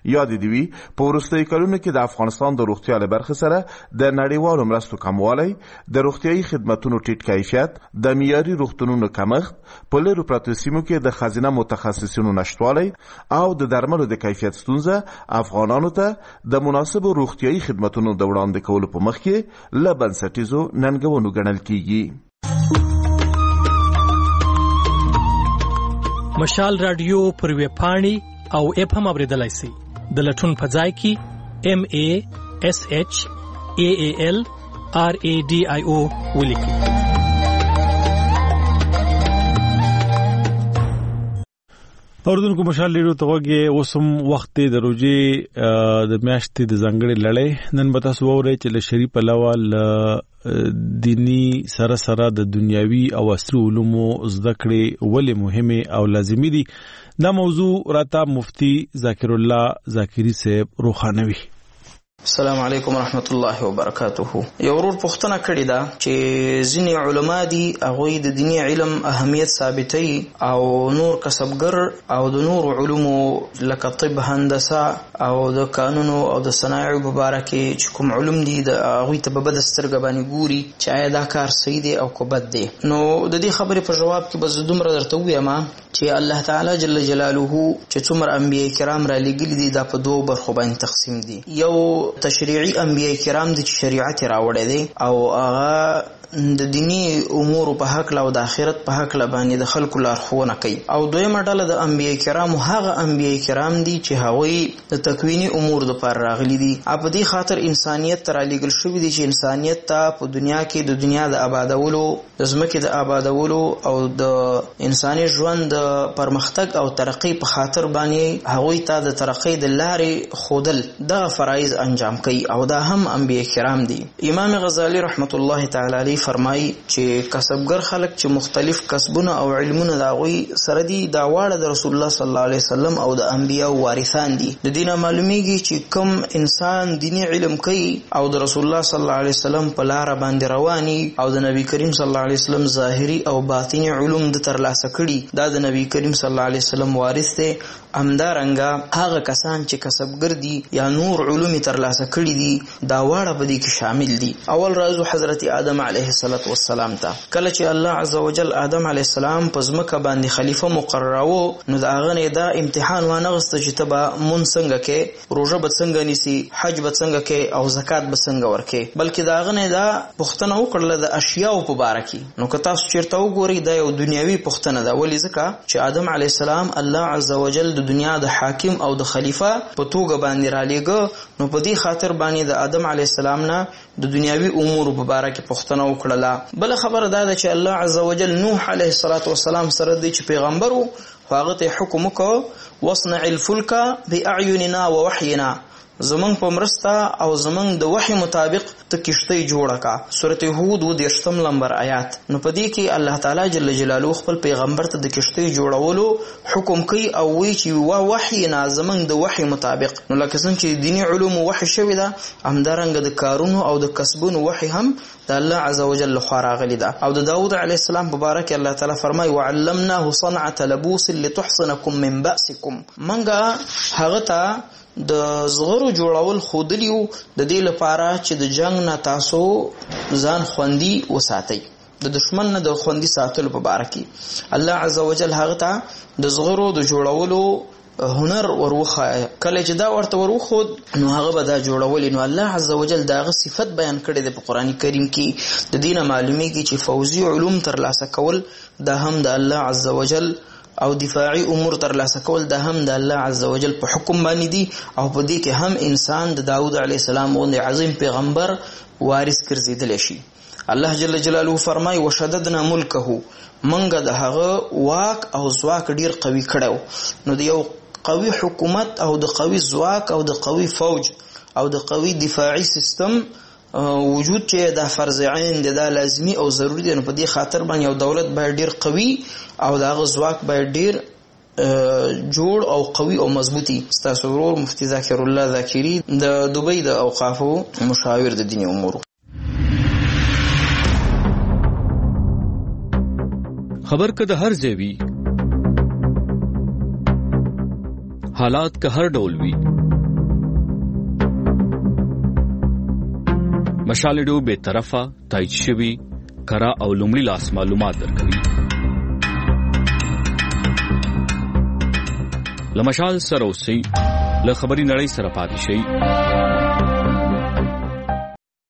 یاد دی وی په وروستي کلونو کې د افغانستان د روغتیا له برخې سره د نړیوالو مرستو کموالی، د روغتیايي خدماتونو ټیټ کیفیت، د معیاري روغتونونو کمښت، په لرو پرتو سیمو کې د ښځینه متخصصینو نشتوالی او د درملو د کیفیت ستونزه افغانانو ته د مناسبو روغتیايي خدماتونو د وړاندې کولو په مخ کې له بنسټیزو ننګونو ګڼل کیږي. مشال رادیو پر ویب پاڼې او اپ هم اوریدلای شئ. د لټون په ځای کې ام ا اس اچ ا ا ال ار ا ډي آی او ولیکئ. اوردونکو مشال ریډیو ته وګورئ. اوسم وخت د روزي د میاشتې د ځنګړې لړۍ نن به تاسو وورئ چې له شریف علاوه ل دینی سره سره د دنیاوي او عصري علومو زده کړې ولې مهمه او لازمي دي. دا موضوع راته مفتی ذاکر الله ذاکری صاحب روخانوي. السلام علیکم ورحمت الله وبرکاته. یو ورور پوښتنه کړې ده چې ځینې علما دي هغوی د دیني علم اهمیت ثابتوي او نور کسبګر او د نور علومو لکه طب، هندسه او د قانونو او د صنایعو په باره کې چې کوم علوم دي د هغوی ته په بده سترګه باندې ګوري چې آیا دا کار صحیح دی او که بد دی. نو د دې خبرې په جواب کې به زه دومره درته ووایم چې الله تعالی جل جلاله چې څومره انبیاء کرام را لېږلي دي دا په دوو برخو باندې تقسیم دي. یو تشریعي انبیاء کرام دي چې شریعت راوړی دی او هغه د دینی امور په حق او د آخرت په حق باندې د خلکو لارښوونه کوي. او دویمه ډله د انبیاء کرام هغه انبیاء کرام دي چې هغوی د تکوینی امور لپاره راغلي دي. په دې خاطر انسانیت ته رالیږل شوي دي چې انسانیت ته په دنیا کې د دنیا د آبادولو، د ځمکې د آبادولو او د انساني ژوند د پرمختګ او ترقی په خاطر باندې هغوی ته د ترقی د لارې ښودل دغه فرایض انجام کوي او دا هم انبیاء کرام دي. امام غزالی رحمت الله تعالی علیه فرمایي چې کسبګر خلک چې مختلف کسبونه او علمونه د هغوی سره دي دا واړه د رسول الله صلی الله علیه وسلم او د انبیاو وارثان دي. د دې نه معلومیږي چې کوم انسان دیني علم کوي او د رسول الله صلی الله علیه وسلم په لاره باندې رواني او د نبی کریم صلی الله علیه وسلم ظاهري او باطني علوم د ترلاسه کړي دا د نبی کریم صلی الله علیه وسلم وارث دی. همدارنګه هغه کسان چې کسبګر دي یا نور علوم ترلاسه کړي دي دا واړه په دې کې شامل دي. اول راځو حضرت آدم علیه الصلاة والسلام ته. کله چې الله عزوجل آدم علیه السلام په ځمکه باندې خلیفه مقرراوه نو د هغه نه دا امتحان وانغسته چې ته به مونځ څنګه کې، روژه به څنګه نیسي، حج به څنګه کې او زکات به څنګه ورکې، بلکې د هغه نه دا پوښتنه وکړله د اشیاو په باره کې. نو که تاسو چېرته وګورئ دا یو دنیاوي پوښتنه ده. ولې؟ ځکه چې آدم علیه السلام الله عزوجل د دنیا د حاکم او د خلیفه په توګه باندې رالیږه. نو په دې خاطر باندې د آدم علیه السلام نه د دنیاوي امور په باره کې پوښتنه وکړله. بل خبره دا ده چې الله عزوجل نوح علیه السلام سره دی چې پیغمبر و هغه ته حکم وکړ واصنع الفلک باعیننا ووحینا، زمنګ په مرسته او زمنګ د وحی مطابق ته کشتۍ جوړه کا. سورته هود و دیرشم نمبر آیات. نو په دې کې الله تعالی جل جلاله خپل پیغمبر ته د کشتۍ جوړولو حکم کوي او وی چې وا وحی نه زمنګ د وحی مطابق. نو لکه څنګه چې دینی علوم وحی شوی ده همدارنګه د کارونو او د کسبونو وحی هم د الله عزوجل لخوا راغلی ده. او د داوود علیه السلام مبارک الله تعالی فرمای وعلمناه صنعة لبوس لتحصنكم من بأسكم. منګه هغه ته د زغرو جوړول خودلیو د دې لپاره چې د جنگ نه تاسو ځان خوندي وساتئ، د دشمن نه د خوندي ساتلو په باره کې الله عزوجل هغه ته د زغرو د جوړولو هنر وروخه. کله چې دا ورته وروخود نو هغه به دا جوړول. نو الله عزوجل داغه صفت بیان کړي د قرآن کریم کې. د دینه معلومیږي چې فوزي علوم ترلاسه کول دا هم د الله عزوجل او دفاعي امور ترلاسه کول دا هم د الله عزوجل په حکم باندې دي. او په دې کې هم انسان د داوود علیه السلام غوندې عظیم پیغمبر وارث ګرځېدلی شي. الله جل جلاله فرمای وشددنا ملکه، منګه د هغه واک او ځواک ډیر قوي کړو. نو د یو قوي حکومت او د قوي ځواک او د قوي فوج او د قوي دفاعي سیستم وجود چې دا فرض عین دی، دا لازمی او ضروری دی. نو په دې خاطر باندې یو دولت باید ډیر قوي او داغه ځواک باید ډیر جوړ او قوي او مضبوطی. ستاسو ورور مفتی ذاکر الله ذاکری د دوبۍ د اوقافو مشاور د دینی امور. خبر که د هر ځای وي، حالات که هر ډول وي، مشال ریډیو به طرفه تایید شوی کرا او لومړی لاس معلومات درکوي. لمشال سره اوسئ، له خبري نړۍ سره پاتې شئ.